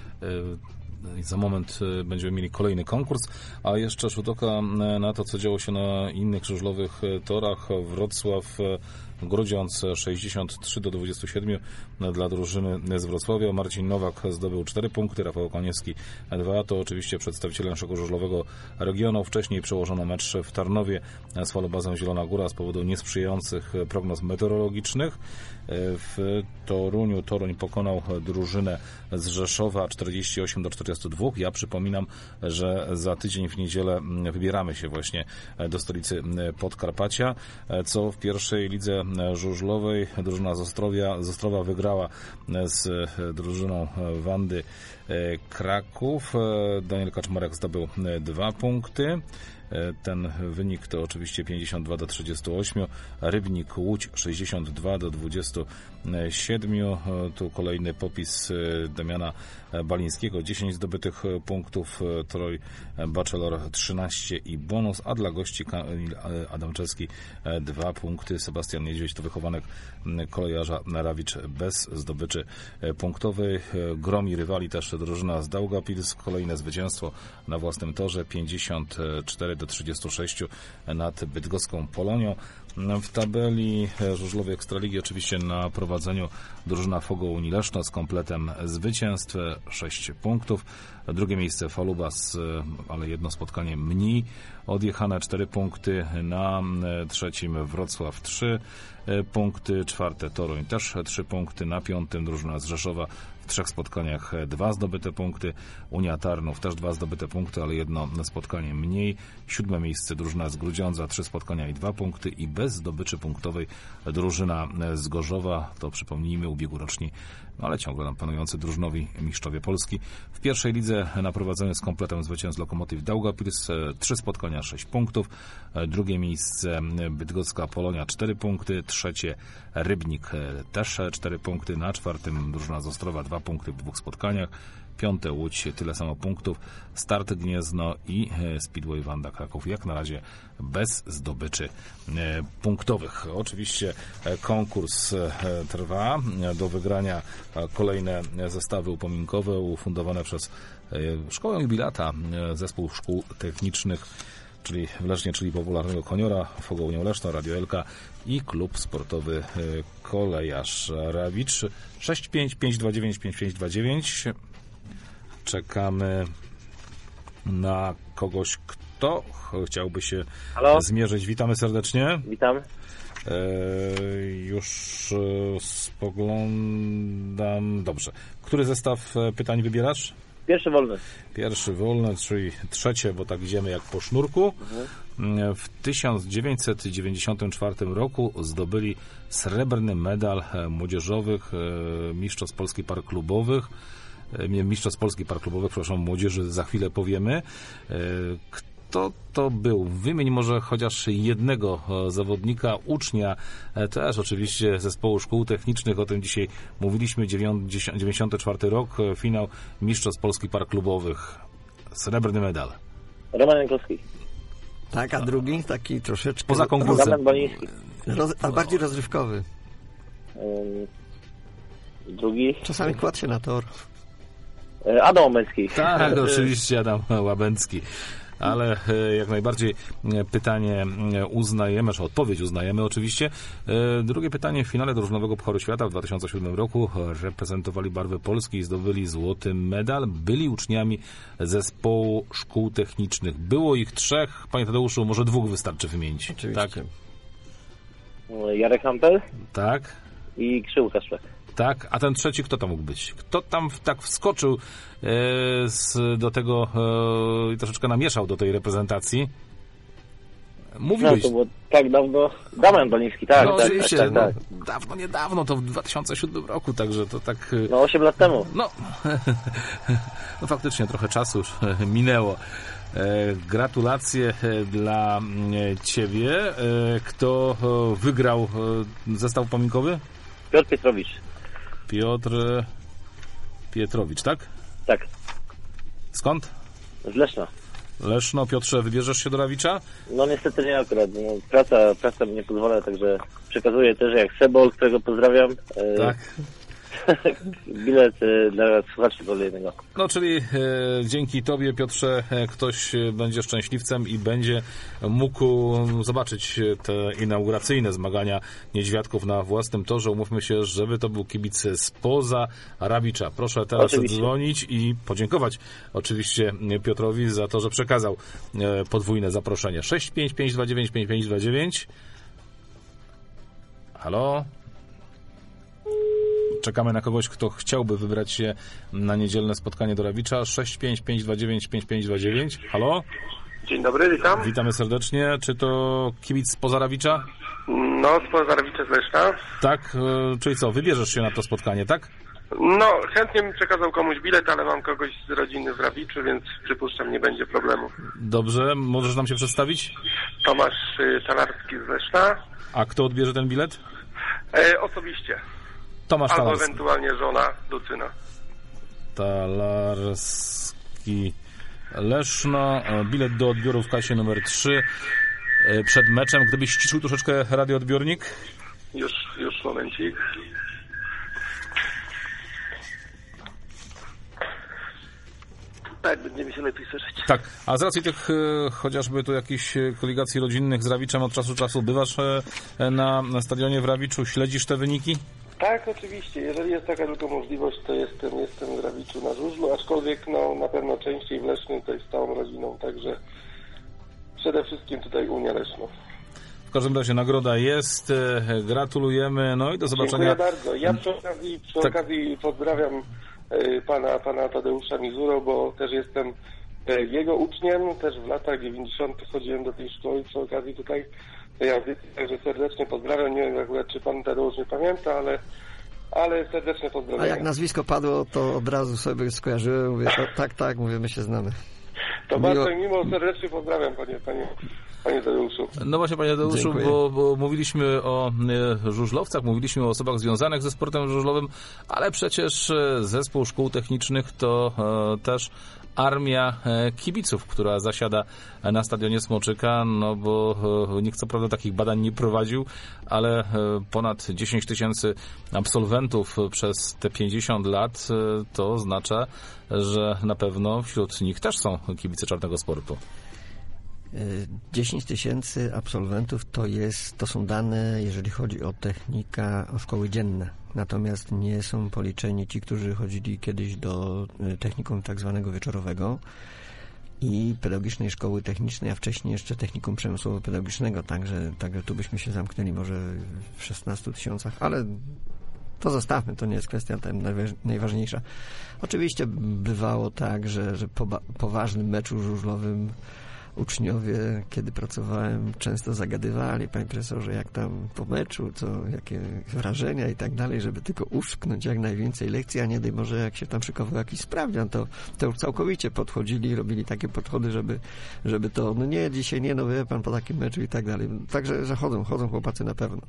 I za moment będziemy mieli kolejny konkurs, a jeszcze rzut oka na to, co działo się na innych żużlowych torach. Wrocław Grudziądz sześćdziesiąt trzy do dwudziestu siedmiu dla drużyny z Wrocławia. Marcin Nowak zdobył cztery punkty, Rafał Koniewski dwa. To oczywiście przedstawiciele naszego żużlowego regionu. Wcześniej przełożono mecz w Tarnowie z falobazą Zielona Góra z powodu niesprzyjających prognoz meteorologicznych. W Toruniu Toruń pokonał drużynę z Rzeszowa czterdzieści osiem do czterdziestu dwóch. Ja przypominam, że za tydzień w niedzielę wybieramy się właśnie do stolicy Podkarpacia, co w pierwszej lidze żużlowej drużyna z Ostrowia, z Ostrowa wygrała z drużyną Wandy Kraków. Daniel Kaczmarek zdobył dwa punkty. Ten wynik to oczywiście pięćdziesiąt dwa do trzydziestu ośmiu. Rybnik Łódź sześćdziesiąt dwa do dwudziestu siedmiu. Tu kolejny popis Damiana Balińskiego. dziesięć zdobytych punktów. Troj Bachelor trzynaście i bonus. A dla gości Kamil Adamczewski dwa punkty. Sebastian Niedźwiedź to wychowanek kolejarza Rawicz bez zdobyczy punktowej. Gromi rywali też drużyna z Daugavpils. Kolejne zwycięstwo na własnym torze. pięćdziesiąt cztery do trzydziestu sześciu nad bydgoską Polonią. W tabeli żużlowej Ekstraligi oczywiście na prowadzeniu drużyna Fogo Unii Leszno z kompletem zwycięstw, sześć punktów. Drugie miejsce Falubas, ale jedno spotkanie mniej odjechane, cztery punkty. Na trzecim Wrocław trzy. punkty, czwarte Toruń też trzy punkty, na piątym drużyna z Rzeszowa w trzech spotkaniach dwa zdobyte punkty, Unia Tarnów też dwa zdobyte punkty, ale jedno spotkanie mniej, siódme miejsce drużyna z Grudziądza, trzy spotkania i dwa punkty i bez zdobyczy punktowej drużyna z Gorzowa, to przypomnijmy ubiegłoroczni, no ale ciągle nam panujący drużynowi mistrzowie Polski. W pierwszej lidze na prowadzeniu z kompletem zwycięstw Lokomotiv Daugavpils, trzy spotkania, sześć punktów, drugie miejsce Bydgoska Polonia, cztery punkty, trzecie Rybnik też cztery punkty, na czwartym drużyna z Ostrowa, dwa punkty w dwóch spotkaniach, piąte Łódź, tyle samo punktów, Start Gniezno i Speedway Wanda Kraków jak na razie bez zdobyczy punktowych. Oczywiście konkurs trwa, do wygrania kolejne zestawy upominkowe ufundowane przez Szkołę Jubilata, Zespół Szkół Technicznych, czyli w Lesznie, czyli Popularnego Koniora, Fogo Unią Leszno, Radio Elka i Klub Sportowy Kolejarz Rawicz. sześć pięć pięć dwa dziewięć pięć pięć dwa dziewięć. Czekamy na kogoś, kto chciałby się Halo? zmierzyć. Witamy serdecznie. Witam. E, już spoglądam. Dobrze. Który zestaw pytań wybierasz? Pierwszy wolny. Pierwszy wolny, czyli trzecie, bo tak idziemy jak po sznurku. Mhm. W tysiąc dziewięćset dziewięćdziesiątym czwartym roku zdobyli srebrny medal młodzieżowych mistrzostw Polski par klubowych. Mistrzostw Polski par klubowych, przepraszam, młodzieży za chwilę powiemy. Kto to był? Wymień może chociaż jednego zawodnika, ucznia, też oczywiście zespołu szkół technicznych, o tym dzisiaj mówiliśmy, dziewięćdziesiąty czwarty rok, finał Mistrzostw Polski par klubowych. Srebrny medal. Roman Jankowski. Tak, a drugi taki troszeczkę... Poza konkursem. Roz, a bardziej rozrywkowy. Um, drugi? Czasami kładł się na tor. Adam Łabęcki. Tak, oczywiście Adam Łabęcki. Ale jak najbardziej pytanie uznajemy, czy odpowiedź uznajemy oczywiście. Drugie pytanie w finale drużynowego Pucharu Świata w dwa tysiące siódmym roku reprezentowali barwy Polski i zdobyli złoty medal. Byli uczniami zespołu szkół technicznych. Było ich trzech. Panie Tadeuszu, może dwóch wystarczy wymienić. Oczywiście. Tak. Jarek Hampel. Tak. I Krzył Kaszpek. Tak, a ten trzeci kto tam mógł być? Kto tam tak wskoczył e, z, do tego i e, troszeczkę namieszał do tej reprezentacji? Mówiłeś... No, to było tak dawno... Damian Baliński, tak. No tak, oczywiście, tak, tak, no, tak. dawno, niedawno, to w dwa tysiące siódmym roku, także to tak... No osiem lat temu. No, no faktycznie trochę czasu już minęło. E, gratulacje dla Ciebie. E, kto wygrał zestaw upominkowy? Piotr Pietrowicz. Piotr Pietrowicz, tak? Tak. Skąd? Z Leszna. Leszno. Piotrze, wybierzesz się do Rawicza? No niestety nie akurat. No, praca, praca mi nie pozwala, także przekazuję też jak Sebol, którego pozdrawiam. Tak. Bilet dla słuchaczy kolejnego. No, czyli e, dzięki Tobie, Piotrze, e, ktoś będzie szczęśliwcem i będzie mógł zobaczyć te inauguracyjne zmagania niedźwiadków na własnym torze. Umówmy się, żeby to był kibic spoza Rawicza. Proszę teraz oczywiście dzwonić i podziękować oczywiście Piotrowi za to, że przekazał e, podwójne zaproszenie. sześć pięć pięć dwa dziewięć pięć pięć dwa dziewięć. Halo? Czekamy na kogoś, kto chciałby wybrać się na niedzielne spotkanie do Rawicza. sześć pięć pięć dwa dziewięć pięć pięć dwa dziewięć. Halo? Dzień dobry, witam. Witamy serdecznie. Czy to kibic spoza Rawicza? No, spoza Rawicza z Leszna. Tak, czyli co, wybierzesz się na to spotkanie, tak? No, chętnie bym przekazał komuś bilet, ale mam kogoś z rodziny w Rawiczu, więc przypuszczam, nie będzie problemu. Dobrze, możesz nam się przedstawić? Tomasz Talarski z Leszna. A kto odbierze ten bilet? E, osobiście. Tomasz Albo Talarski. ewentualnie żona Lucyna. Talarski Leszno. Bilet do odbioru w kasie numer trzy. Przed meczem, gdybyś ściszył troszeczkę radioodbiornik. Już, już momencik. Tak, będzie mi się lepiej słyszeć. Tak, a z racji tych e, chociażby tu jakichś koligacji rodzinnych z Rawiczem od czasu do czasu bywasz e, na, na stadionie w Rawiczu, śledzisz te wyniki? Tak, oczywiście. Jeżeli jest taka tylko możliwość, to jestem, jestem w Rawiczu na żużlu, aczkolwiek no, na pewno częściej w Lesznie, tutaj z całą rodziną, także przede wszystkim tutaj Unia Leszno. W każdym razie nagroda jest, gratulujemy, no i do zobaczenia. Dziękuję bardzo. Ja przy okazji, przy tak. okazji pozdrawiam y, pana, pana Tadeusza Mizuro, bo też jestem y, jego uczniem, też w latach dziewięćdziesiątych chodziłem do tej szkoły, przy okazji tutaj języki, także serdecznie pozdrawiam. Nie wiem akurat, czy pan Tadeusz nie pamięta, ale, ale serdecznie pozdrawiam. A jak nazwisko padło, to od razu sobie skojarzyłem, mówię, to, tak, tak, mówię, my się znamy. To Miło... bardzo mimo serdecznie pozdrawiam, panie, panie, panie Tadeuszu. No właśnie, panie Tadeuszu, bo, bo mówiliśmy o e, żużlowcach, mówiliśmy o osobach związanych ze sportem żużlowym, ale przecież e, zespół szkół technicznych to e, też armia e, kibiców, która zasiada na stadionie Smoczyka, no bo e, nikt co prawda takich badań nie prowadził, ale e, ponad dziesięć tysięcy absolwentów przez te pięćdziesiąt lat e, to oznacza, że na pewno wśród nich też są kibice czarnego sportu. dziesięć tysięcy absolwentów to jest, to są dane, jeżeli chodzi o technika, o szkoły dzienne. Natomiast nie są policzeni ci, którzy chodzili kiedyś do technikum tak zwanego wieczorowego i pedagogicznej szkoły technicznej, a wcześniej jeszcze technikum przemysłowo-pedagogicznego. Także, także tu byśmy się zamknęli może w szesnastu tysiącach, ale to zostawmy, to nie jest kwestia tam najważniejsza. Oczywiście bywało tak, że, że po poważnym meczu żużlowym uczniowie, kiedy pracowałem, często zagadywali, panie profesorze, jak tam po meczu, co, jakie wrażenia i tak dalej, żeby tylko uszknąć jak najwięcej lekcji, a nie daj Boże, jak się tam szykował jakiś sprawdzian, to, to już całkowicie podchodzili, robili takie podchody, żeby, żeby to, no nie, dzisiaj nie, no wie pan, po takim meczu i tak dalej. Także, że chodzą, chodzą chłopacy na pewno.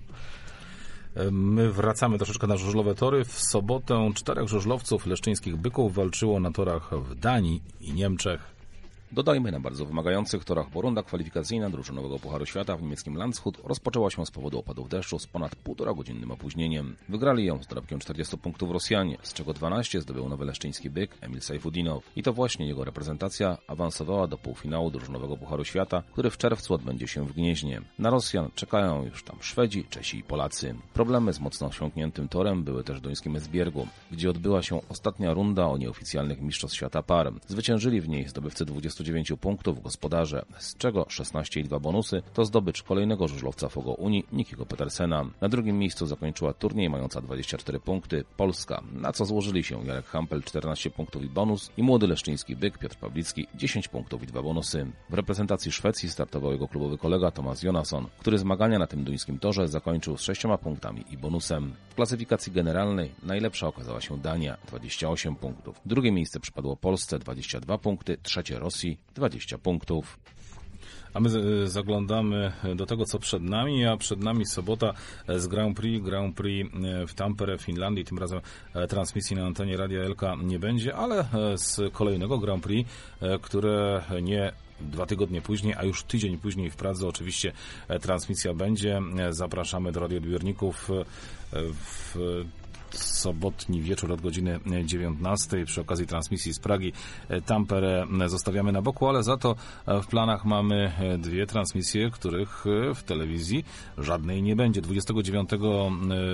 My wracamy troszeczkę na żużlowe tory. W sobotę czterech żużlowców leszczyńskich Byków walczyło na torach w Danii i Niemczech. Dodajmy, na bardzo wymagających torach, bo runda kwalifikacyjna drużynowego Pucharu Świata w niemieckim Landshut rozpoczęła się z powodu opadów deszczu z ponad półtora godzinnym opóźnieniem. Wygrali ją z dorobkiem czterdziestu punktów Rosjanie, z czego dwanaście zdobył nowy leszczyński byk Emil Sajfudinow. I to właśnie jego reprezentacja awansowała do półfinału drużynowego Pucharu Świata, który w czerwcu odbędzie się w Gnieźnie. Na Rosjan czekają już tam Szwedzi, Czesi i Polacy. Problemy z mocno osiągniętym torem były też w duńskim Esbjergu, gdzie odbyła się ostatnia runda o nieoficjalnych mistrzostw świata par. Zwyciężyli w niej zdobywcy dwudziestu dziewięciu punktów gospodarze, z czego szesnaście i dwa bonusy to zdobycz kolejnego żużlowca Fogo Unii Nikiego Petersena. Na drugim miejscu zakończyła turniej mająca dwadzieścia cztery punkty Polska, na co złożyli się Jarek Hampel czternaście punktów i bonus i młody leszczyński byk Piotr Pawlicki dziesięć punktów i dwa bonusy. W reprezentacji Szwecji startował jego klubowy kolega Tomas Jonasson, który zmagania na tym duńskim torze zakończył z sześcioma punktami i bonusem. W klasyfikacji generalnej najlepsza okazała się Dania, dwadzieścia osiem punktów. Drugie miejsce przypadło Polsce, dwadzieścia dwa punkty, trzecie Rosji, dwadzieścia punktów. A my zaglądamy do tego, co przed nami, a przed nami sobota z Grand Prix, Grand Prix w Tampere w Finlandii. Tym razem transmisji na antenie Radia Elka nie będzie, ale z kolejnego Grand Prix, które nie dwa tygodnie później, a już tydzień później w Pradze oczywiście transmisja będzie. Zapraszamy do radioodbiorników w sobotni wieczór od godziny dziewiętnastej przy okazji transmisji z Pragi. Tampere zostawiamy na boku, ale za to w planach mamy dwie transmisje, których w telewizji żadnej nie będzie. dwudziestego dziewiątego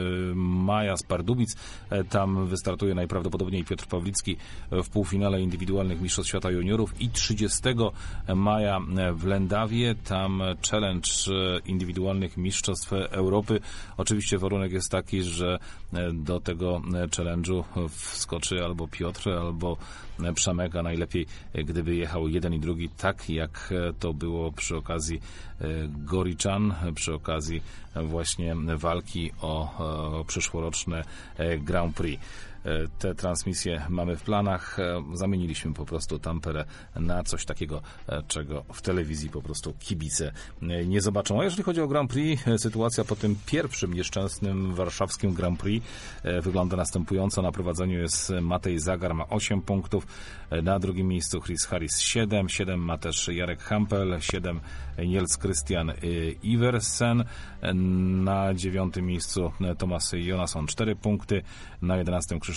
maja z Pardubic, tam wystartuje najprawdopodobniej Piotr Pawlicki w półfinale indywidualnych Mistrzostw Świata Juniorów i trzydziestego maja w Lendawie, tam challenge indywidualnych Mistrzostw Europy. Oczywiście warunek jest taki, że do tego challenge'u wskoczy albo Piotr, albo Przemek, a najlepiej gdyby jechał jeden i drugi, tak jak to było przy okazji Goriczan, przy okazji właśnie walki o przyszłoroczne Grand Prix. Te transmisje mamy w planach. Zamieniliśmy po prostu Tampere na coś takiego, czego w telewizji po prostu kibice nie zobaczą. A jeżeli chodzi o Grand Prix, sytuacja po tym pierwszym nieszczęsnym warszawskim Grand Prix wygląda następująco. Na prowadzeniu jest Matej Zagar, ma osiem punktów. Na drugim miejscu Chris Harris siedem. siedem ma też Jarek Hampel. siedem Niels Christian Iversen. Na dziewiątym miejscu Tomas Jonasson cztery punkty. Na jedenastym Krzysztof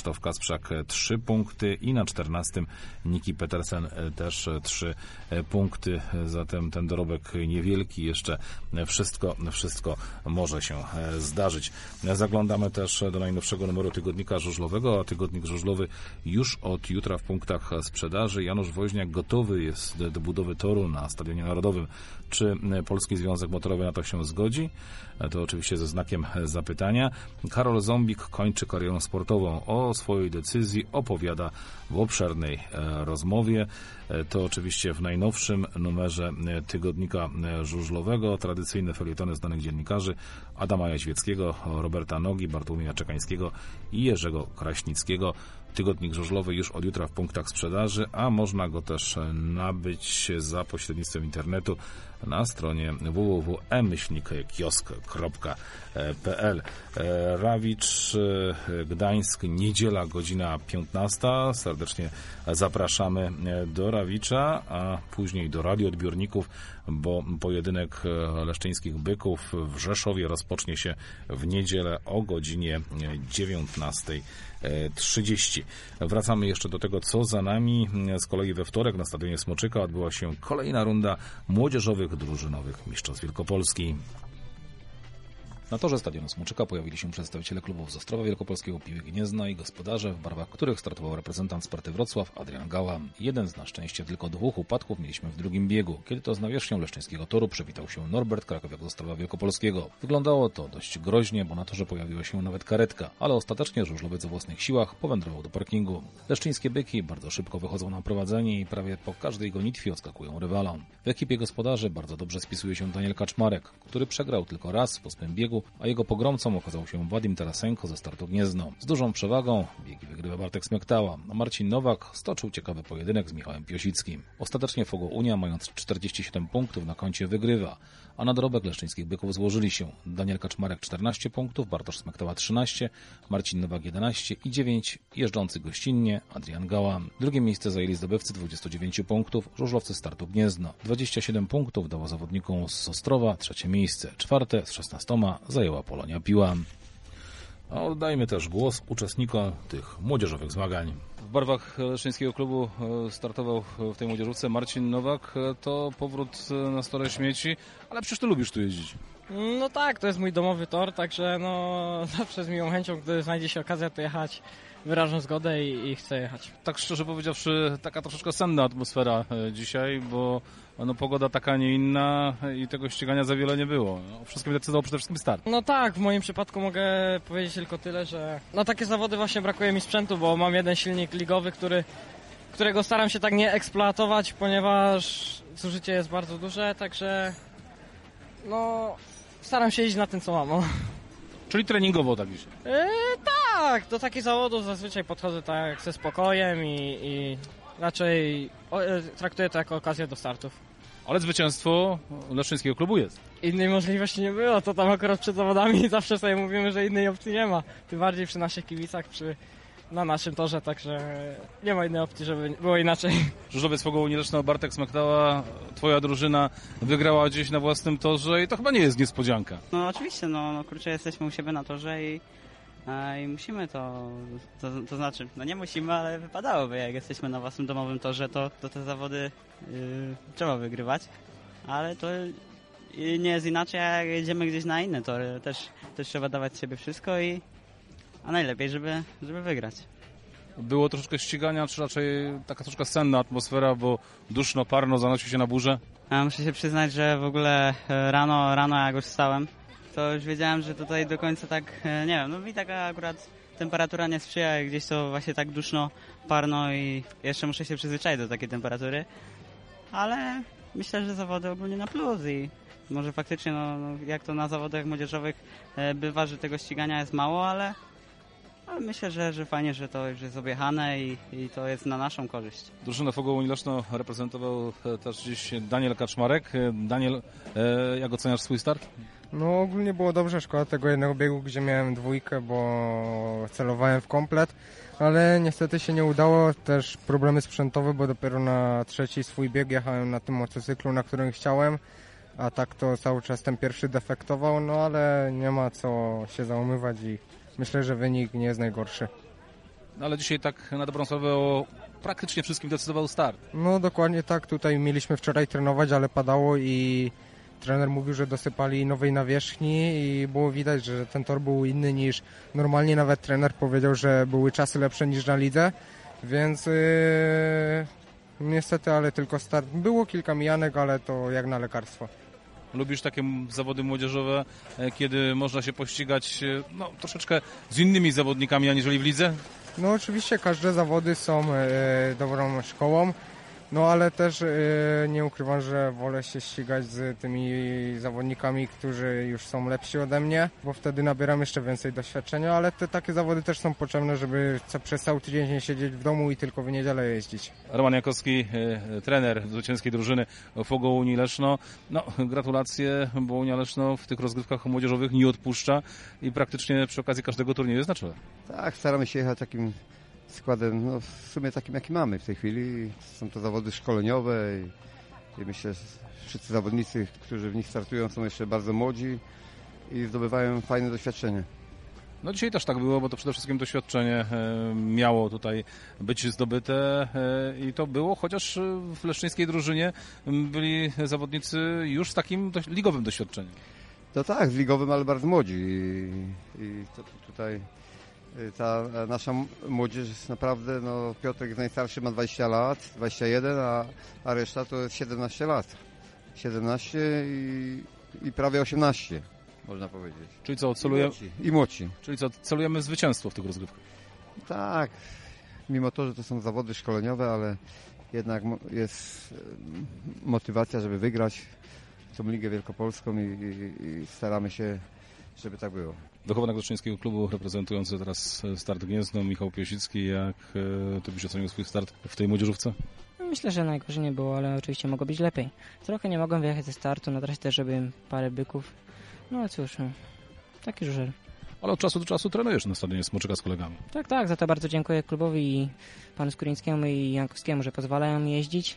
Krzysztof Kasprzak trzy punkty i na czternastym Niki Petersen też trzy punkty. Zatem ten dorobek niewielki, jeszcze wszystko, wszystko może się zdarzyć. Zaglądamy też do najnowszego numeru Tygodnika Żużlowego, a Tygodnik Żużlowy już od jutra w punktach sprzedaży. Janusz Woźniak gotowy jest do budowy toru na Stadionie Narodowym. Czy Polski Związek Motorowy na to się zgodzi? To oczywiście ze znakiem zapytania. Karol Zombik kończy karierę sportową. O swojej decyzji opowiada w obszernej rozmowie. To oczywiście w najnowszym numerze Tygodnika Żużlowego. Tradycyjne felietony znanych dziennikarzy Adama Jaźwieckiego, Roberta Nogi, Bartłomieja Czekańskiego i Jerzego Kraśnickiego. Tygodnik Żużlowy już od jutra w punktach sprzedaży, a można go też nabyć za pośrednictwem internetu na stronie w w w kropka e myślnik kiosk kropka p l. Rawicz, Gdańsk, niedziela, godzina piętnasta. Serdecznie zapraszamy do Rawicza, a później do radioodbiorników, bo pojedynek leszczyńskich byków w Rzeszowie rozpocznie się w niedzielę o godzinie dziewiętnasta trzydzieści. Wracamy jeszcze do tego, co za nami. Z kolei we wtorek na Stadionie Smoczyka odbyła się kolejna runda młodzieżowych drużynowych mistrzostw Wielkopolski. Na torze Stadionu Smoczyka pojawili się przedstawiciele klubów z Ostrowa Wielkopolskiego, Piły Gniezno i gospodarze, w barwach których startował reprezentant Sparty Wrocław Adrian Gała. Jeden z na szczęście tylko dwóch upadków mieliśmy w drugim biegu, kiedy to z nawierzchnią leszczyńskiego toru przywitał się Norbert Krakowiak z Ostrowa Wielkopolskiego. Wyglądało to dość groźnie, bo na torze pojawiła się nawet karetka, ale ostatecznie żużlowiec o własnych siłach powędrował do parkingu. Leszczyńskie byki bardzo szybko wychodzą na prowadzenie i prawie po każdej gonitwie odskakują rywalom. W ekipie gospodarzy bardzo dobrze spisuje się Daniel Kaczmarek, który przegrał tylko raz w ósmym biegu, a jego pogromcą okazał się Wadim Tarasenko ze startu Gniezno. Z dużą przewagą biegi wygrywa Bartek Smektała, a Marcin Nowak stoczył ciekawy pojedynek z Michałem Piosickim. Ostatecznie Fogo Unia, mając czterdzieści siedem punktów na koncie, wygrywa, a na dorobek leszczyńskich byków złożyli się Daniel Kaczmarek czternaście punktów, Bartosz Smektała trzynaście, Marcin Nowak jedenaście i dziewięć, jeżdżący gościnnie Adrian Gała. Drugie miejsce zajęli zdobywcy dwudziestu dziewięciu punktów, żużlowcy startu Gniezno. dwadzieścia siedem punktów dało zawodnikom z Ostrowa, trzecie miejsce. Czwarte z szesnastoma zajęła Polonia Piła. A oddajmy też głos uczestnikom tych młodzieżowych zmagań. W barwach leszczyńskiego klubu startował w tej młodzieżówce Marcin Nowak. To powrót na Stole Śmieci, ale przecież ty lubisz tu jeździć. No tak, to jest mój domowy tor, także no zawsze z miłą chęcią, gdy znajdzie się okazja tu jechać, wyrażam zgodę i, i chcę jechać. Tak szczerze powiedziawszy, taka troszeczkę senna atmosfera dzisiaj, bo no, pogoda taka, nie inna i tego ścigania za wiele nie było. O wszystkim decydował przede wszystkim start. No tak, w moim przypadku mogę powiedzieć tylko tyle, że na takie zawody właśnie brakuje mi sprzętu, bo mam jeden silnik ligowy, który, którego staram się tak nie eksploatować, ponieważ zużycie jest bardzo duże, także no staram się iść na tym, co mam. No. Czyli treningowo tak dzisiaj? Yy, tak, do takich zawodów zazwyczaj podchodzę tak ze spokojem i, i raczej o, e, traktuję to jako okazję do startów. Ale zwycięstwo leszczyńskiego klubu jest. Innej możliwości nie było, to tam akurat przed zawodami zawsze sobie mówimy, że innej opcji nie ma. Tym bardziej przy naszych kibicach, przy, na naszym torze, także nie ma innej opcji, żeby było inaczej. Żużlowiec Fogo Unii Leszno, Bartek Smektała, twoja drużyna wygrała gdzieś na własnym torze i to chyba nie jest niespodzianka. No oczywiście, no, no kurczę, jesteśmy u siebie na torze i, a, i musimy to, to, to znaczy, no nie musimy, ale wypadałoby, jak jesteśmy na własnym domowym torze, to, to te zawody yy, trzeba wygrywać, ale to yy, nie jest inaczej, jak jedziemy gdzieś na inne tory, też, też trzeba dawać z siebie wszystko i a najlepiej, żeby, żeby wygrać. Było troszeczkę ścigania, czy raczej taka troszkę senna atmosfera, bo duszno, parno, zanosi się na burzę? Ja muszę się przyznać, że w ogóle rano, rano jak już wstałem, to już wiedziałem, że tutaj do końca tak, nie wiem, no mi taka akurat temperatura nie sprzyja, gdzieś to właśnie tak duszno, parno i jeszcze muszę się przyzwyczaić do takiej temperatury, ale myślę, że zawody ogólnie na plus i może faktycznie, no, jak to na zawodach młodzieżowych bywa, że tego ścigania jest mało, ale Ale myślę, że, że fajnie, że to już jest objechane i, i to jest na naszą korzyść. Drużynę Fogo Unii Leszno reprezentował też dziś Daniel Kaczmarek. Daniel, e, jak oceniasz swój start? No ogólnie było dobrze, szkoda tego jednego biegu, gdzie miałem dwójkę, bo celowałem w komplet, ale niestety się nie udało, też problemy sprzętowe, bo dopiero na trzeci swój bieg jechałem na tym motocyklu, na którym chciałem, a tak to cały czas ten pierwszy defektował, no ale nie ma co się załamywać i myślę, że wynik nie jest najgorszy. No, ale dzisiaj tak na dobrą sprawę o praktycznie wszystkim decydował start. No dokładnie tak, tutaj mieliśmy wczoraj trenować, ale padało i trener mówił, że dosypali nowej nawierzchni i było widać, że ten tor był inny niż normalnie. Nawet trener powiedział, że były czasy lepsze niż na lidze, więc yy, niestety, ale tylko start. Było kilka mijanek, ale to jak na lekarstwo. Lubisz takie zawody młodzieżowe, kiedy można się pościgać no, troszeczkę z innymi zawodnikami, aniżeli w lidze? No oczywiście każde zawody są e, dobrą szkołą, no ale też e, nie ukrywam, że wolę się ścigać z tymi zawodnikami, którzy już są lepsi ode mnie, bo wtedy nabieram jeszcze więcej doświadczenia, ale te takie zawody też są potrzebne, żeby co, przez cały tydzień nie siedzieć w domu i tylko w niedzielę jeździć. Roman Jakowski, e, trener zwycięskiej drużyny Fogo Unii Leszno. No, gratulacje, bo Unia Leszno w tych rozgrywkach młodzieżowych nie odpuszcza i praktycznie przy okazji każdego turnieju jest na czele. Tak, staramy się jechać takim składem, no w sumie takim jaki mamy w tej chwili. Są to zawody szkoleniowe i, i myślę, że wszyscy zawodnicy, którzy w nich startują, są jeszcze bardzo młodzi i zdobywają fajne doświadczenie. No dzisiaj też tak było, bo to przede wszystkim doświadczenie e, miało tutaj być zdobyte e, i to było, chociaż w leszczyńskiej drużynie byli zawodnicy już z takim dość, ligowym doświadczeniem. No tak, z ligowym, ale bardzo młodzi i, i to, tutaj ta nasza młodzież jest naprawdę, no Piotrek jest najstarszy, ma dwadzieścia lat, dwadzieścia jeden, a, a reszta to jest siedemnaście lat. siedemnaście i, i prawie osiemnaście, można powiedzieć. Czyli co, celujemy... I młodsi. I młodsi. Czyli co, celujemy w zwycięstwo w tych rozgrywkach? Tak, mimo to, że to są zawody szkoleniowe, ale jednak jest motywacja, żeby wygrać tą Ligę Wielkopolską i, i, i staramy się, żeby tak było. Wychowanek Leszczyńskiego Klubu reprezentujący teraz Start Gniezno, Michał Piasicki. Jak ty byś ocenił swój start w tej młodzieżówce? Myślę, że najgorzej nie było, ale oczywiście mogło być lepiej. Trochę nie mogłem wyjechać ze startu, na trasie też robiłem parę byków. No ale cóż, no, taki żużel. Ale od czasu do czasu trenujesz na stadionie Smoczyka z kolegami. Tak, tak, za to bardzo dziękuję klubowi i panu Skórińskiemu i Jankowskiemu, że pozwalają mi jeździć.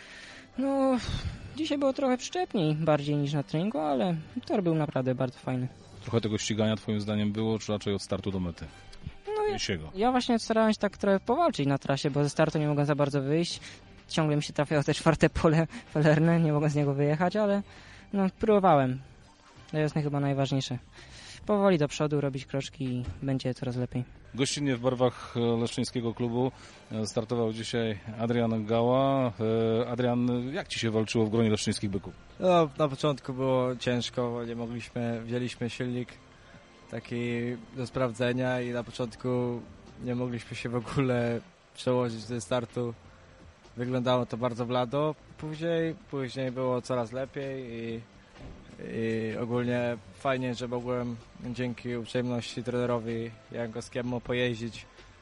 No, dzisiaj było trochę przyczepniej, bardziej niż na treningu, ale tor był naprawdę bardzo fajny. Trochę tego ścigania twoim zdaniem było, czy raczej od startu do mety? No ja, ja właśnie starałem się tak trochę powalczyć na trasie, bo ze startu nie mogłem za bardzo wyjść. Ciągle mi się trafiało te czwarte pole felerne, nie mogłem z niego wyjechać, ale no próbowałem. To jest chyba najważniejsze. Powoli do przodu, robić kroczki i będzie coraz lepiej. Gościnnie w barwach Leszczyńskiego Klubu startował dzisiaj Adrian Gała. Adrian, jak ci się walczyło w gronie leszczyńskich byków? No, na początku było ciężko, bo nie mogliśmy, wzięliśmy silnik taki do sprawdzenia i na początku nie mogliśmy się w ogóle przełożyć do startu. Wyglądało to bardzo blado. Później, później było coraz lepiej i I ogólnie fajnie, że mogłem dzięki uprzejmości trenerowi Jankowskiemu pojeździć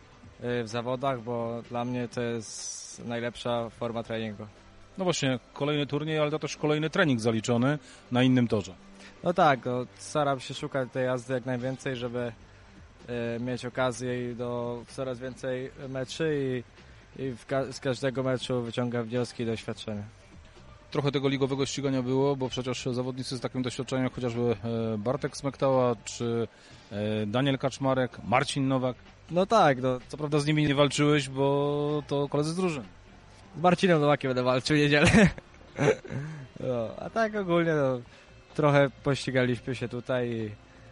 w zawodach, bo dla mnie to jest najlepsza forma treningu. No właśnie, kolejny turniej, ale to też kolejny trening zaliczony na innym torze. No tak, no, staram się szukać tej jazdy jak najwięcej, żeby y, mieć okazję do coraz więcej meczy i, i ka z każdego meczu wyciągam wnioski i doświadczenia. Trochę tego ligowego ścigania było, bo przecież zawodnicy z takim doświadczeniem, jak chociażby Bartek Smektała, czy Daniel Kaczmarek, Marcin Nowak. No tak. No. Co prawda z nimi nie walczyłeś, bo to koledzy z drużyny. Z Marcinem Nowakiem będę walczył w niedzielę. No, a tak ogólnie no, trochę pościgaliśmy się tutaj i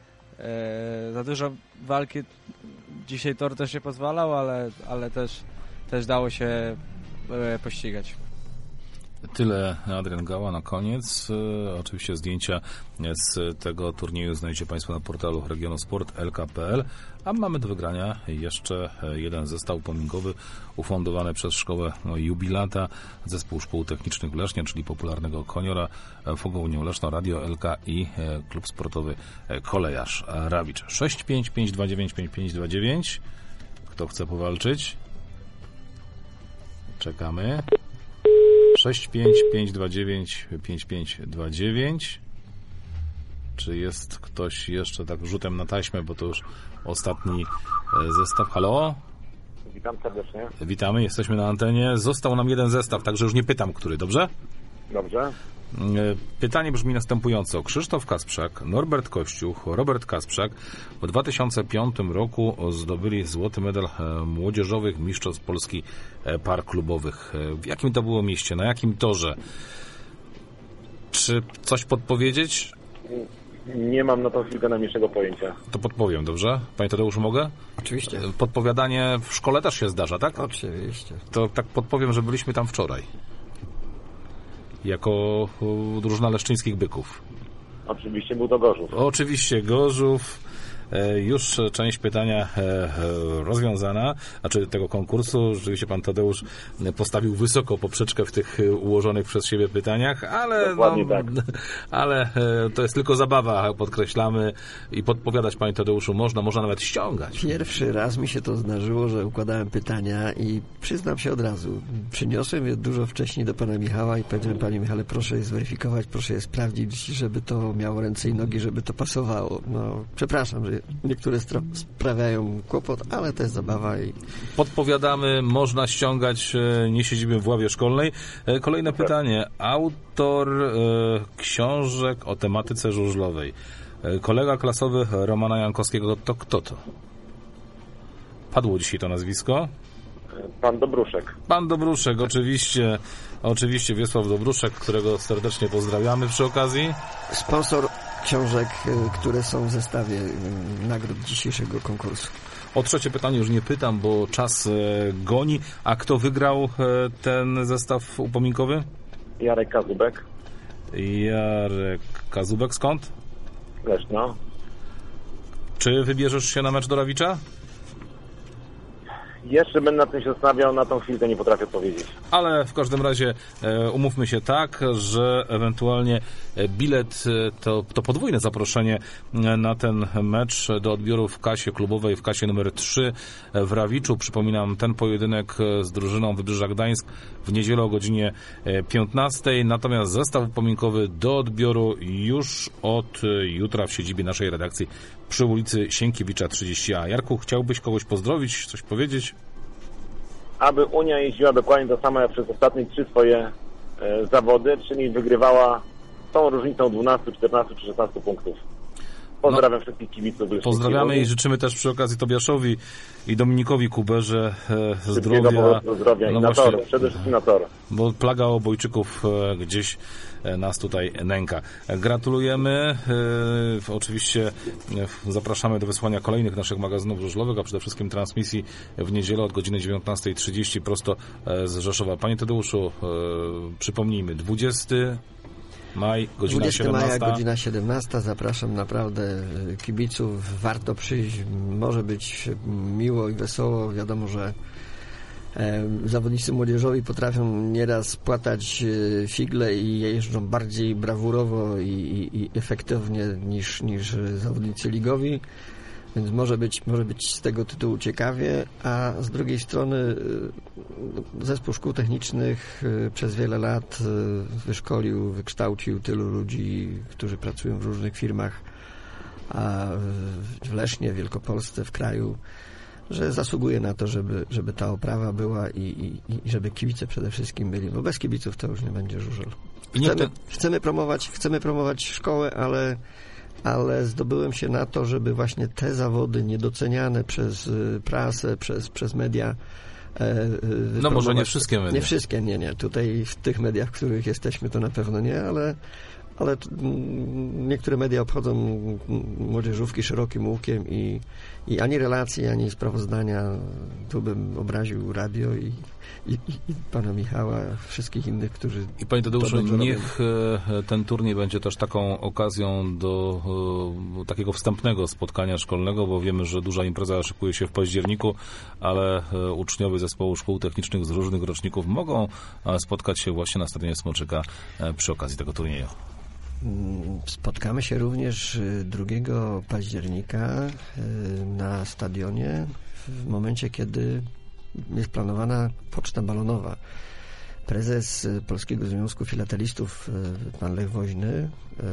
e, za dużo walki dzisiaj tor też nie pozwalał, ale, ale też, też dało się e, pościgać. Tyle Adrian Gała na koniec. Oczywiście zdjęcia z tego turnieju znajdziecie Państwo na portalu Regionu Sport kropka L K kropka P L, a mamy do wygrania jeszcze jeden zestaw upominkowy ufundowany przez Szkołę Jubilata, Zespół Szkół Technicznych w Lesznie, czyli popularnego Koniora, Fogo Unię Leszno, Radio L K i Klub Sportowy Kolejarz Rawicz. sześć pięć pięć dwa dziewięć pięć pięć dwa dziewięć. Kto chce powalczyć? Czekamy. sześć pięć pięć dwa dziewięć pięć pięć dwa dziewięć. Czy jest ktoś jeszcze tak rzutem na taśmę, bo to już ostatni zestaw. Halo? Witam serdecznie. Witamy, jesteśmy na antenie. Został nam jeden zestaw, także już nie pytam, który, dobrze? Dobrze. Pytanie brzmi następująco. Krzysztof Kasprzak, Norbert Kościuch, Robert Kasprzak w dwa tysiące piątym roku zdobyli złoty medal młodzieżowych mistrzostw Polski par klubowych. W jakim to było mieście? Na jakim torze? Czy coś podpowiedzieć? Nie mam na tą chwilkę najmniejszego pojęcia. To podpowiem, dobrze? Panie Tadeuszu, mogę? Oczywiście. Podpowiadanie w szkole też się zdarza, tak? Oczywiście. To tak podpowiem, że byliśmy tam wczoraj. Jako drużyna leszczyńskich byków. Oczywiście był to Gorzów. Oczywiście Gorzów. Już część pytania rozwiązana, znaczy tego konkursu. Rzeczywiście pan Tadeusz postawił wysoko poprzeczkę w tych ułożonych przez siebie pytaniach, ale, no, tak. ale to jest tylko zabawa, podkreślamy, i podpowiadać, panie Tadeuszu, można, można nawet ściągać. Pierwszy raz mi się to zdarzyło, że układałem pytania i przyznam się od razu, przyniosłem je dużo wcześniej do pana Michała i powiedziałem: panie Michale, proszę je zweryfikować, proszę je sprawdzić, żeby to miało ręce i nogi, żeby to pasowało. No, przepraszam, że niektóre sprawiają kłopot, ale to jest zabawa. I podpowiadamy, można ściągać, nie siedzimy w ławie szkolnej. Kolejne tak. pytanie. Autor e, książek o tematyce żużlowej. Kolega klasowy Romana Jankowskiego, to kto to? Padło dzisiaj to nazwisko? Pan Dobruszek. Pan Dobruszek, oczywiście. Oczywiście Wiesław Dobruszek, którego serdecznie pozdrawiamy przy okazji. Sponsor książek, które są w zestawie nagród dzisiejszego konkursu. O trzecie pytanie już nie pytam, bo czas goni. A kto wygrał ten zestaw upominkowy? Jarek Kazubek. Jarek Kazubek, skąd? Leszno. Czy wybierzesz się na mecz do Rawicza? Jeszcze będę nad tym się zastanawiał, na tą chwilkę nie potrafię powiedzieć. Ale w każdym razie e, umówmy się tak, że ewentualnie bilet to, to podwójne zaproszenie na ten mecz do odbioru w kasie klubowej, w kasie numer trzy w Rawiczu. Przypominam, ten pojedynek z drużyną Wybrzeża Gdańsk w niedzielę o godzinie piętnastej. Natomiast zestaw upominkowy do odbioru już od jutra w siedzibie naszej redakcji przy ulicy Sienkiewicza trzydzieści A. Jarku, chciałbyś kogoś pozdrowić, coś powiedzieć? Aby Unia jeździła dokładnie to samo jak przez ostatnie trzy swoje e, zawody, czyli wygrywała tą różnicą dwanaście, czternaście czy szesnaście punktów. Pozdrawiam no, wszystkich kibiców. Pozdrawiamy i życzymy też przy okazji Tobiaszowi i Dominikowi Kuberze e, zdrowia. zdrowia no i na tor, przede wszystkim na tor. Bo plaga obojczyków e, gdzieś e, nas tutaj nęka. Gratulujemy. E, oczywiście e, zapraszamy do wysłania kolejnych naszych magazynów żużlowych, a przede wszystkim transmisji w niedzielę od godziny dziewiętnasta trzydzieści prosto e, z Rzeszowa. Panie Tadeuszu, e, przypomnijmy, dwudziestego maja, godzina dwudziestego siedemnasta. maja, godzina siedemnasta. Zapraszam naprawdę kibiców. Warto przyjść. Może być miło i wesoło. Wiadomo, że e, zawodnicy młodzieżowi potrafią nieraz płatać e, figle i jeżdżą bardziej brawurowo i, i, i efektywnie niż, niż zawodnicy ligowi. Więc może być, może być z tego tytułu ciekawie, a z drugiej strony zespół szkół technicznych przez wiele lat wyszkolił, wykształcił tylu ludzi, którzy pracują w różnych firmach, a w Lesznie, w Wielkopolsce, w kraju, że zasługuje na to, żeby, żeby ta oprawa była i, i, i żeby kibice przede wszystkim byli, bo bez kibiców to już nie będzie żużel. Chcemy, chcemy promować, chcemy promować szkołę, ale ale zdobyłem się na to, żeby właśnie te zawody niedoceniane przez prasę, przez, przez media e, no może nie wszystkie media. Nie wszystkie, nie, nie. Tutaj w tych mediach, w których jesteśmy, to na pewno nie, ale, ale niektóre media obchodzą młodzieżówki szerokim łukiem i, i ani relacji, ani sprawozdania. Tu bym obraził radio i, i, i pana Michała, wszystkich innych, którzy... I panie Tadeuszu, niech robią. Ten turniej będzie też taką okazją do e, takiego wstępnego spotkania szkolnego, bo wiemy, że duża impreza szykuje się w październiku, ale e, uczniowie zespołu szkół technicznych z różnych roczników mogą e, spotkać się właśnie na stadionie Smoczyka e, przy okazji tego turnieju. Spotkamy się również drugiego października na stadionie w momencie, kiedy jest planowana poczta balonowa. Prezes Polskiego Związku Filatelistów, pan Lech Woźny,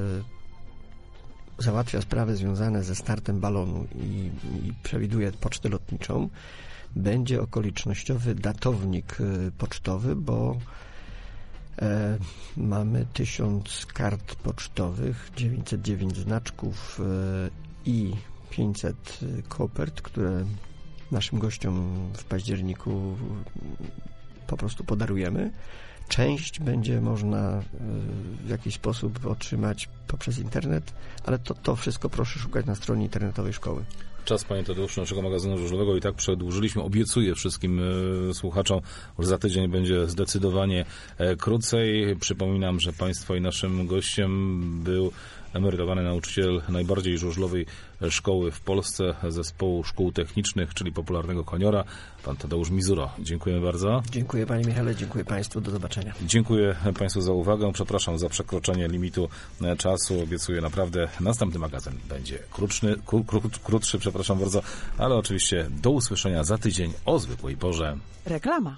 załatwia sprawy związane ze startem balonu i, i przewiduje pocztę lotniczą. Będzie okolicznościowy datownik pocztowy, bo E, mamy tysiąc kart pocztowych, dziewięćset dziewięć znaczków e, i pięćset kopert, które naszym gościom w październiku po prostu podarujemy. Część będzie można w jakiś sposób otrzymać poprzez internet, ale to, to wszystko proszę szukać na stronie internetowej szkoły. Czas, panie Tadeuszu, naszego magazynu żużlowego i tak przedłużyliśmy. Obiecuję wszystkim e, słuchaczom, że za tydzień będzie zdecydowanie e, krócej. Przypominam, że państwa i naszym gościem był emerytowany nauczyciel najbardziej żużlowej szkoły w Polsce, zespołu szkół technicznych, czyli popularnego Koniora, pan Tadeusz Mizuro. Dziękuję bardzo. Dziękuję panie Michale, dziękuję państwu, do zobaczenia. Dziękuję państwu za uwagę, przepraszam za przekroczenie limitu czasu, obiecuję naprawdę, następny magazyn będzie krótszy, kró, kró, krótszy, przepraszam bardzo, ale oczywiście do usłyszenia za tydzień o zwykłej porze. Reklama.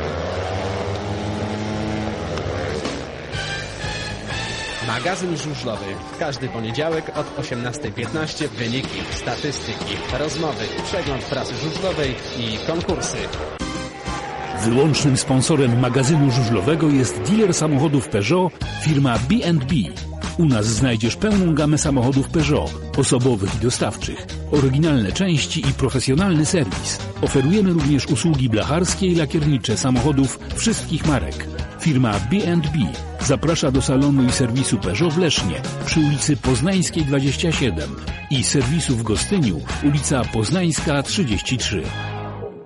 Magazyn żużlowy. Każdy poniedziałek od osiemnastej piętnaście wyniki, statystyki, rozmowy, przegląd prasy żużlowej i konkursy. Wyłącznym sponsorem magazynu żużlowego jest dealer samochodów Peugeot, firma B and B. U nas znajdziesz pełną gamę samochodów Peugeot, osobowych i dostawczych, oryginalne części i profesjonalny serwis. Oferujemy również usługi blacharskie i lakiernicze samochodów wszystkich marek. Firma B and B zaprasza do salonu i serwisu Peugeot w Lesznie przy ulicy Poznańskiej dwadzieścia siedem i serwisu w Gostyniu, ulica Poznańska trzydzieści trzy.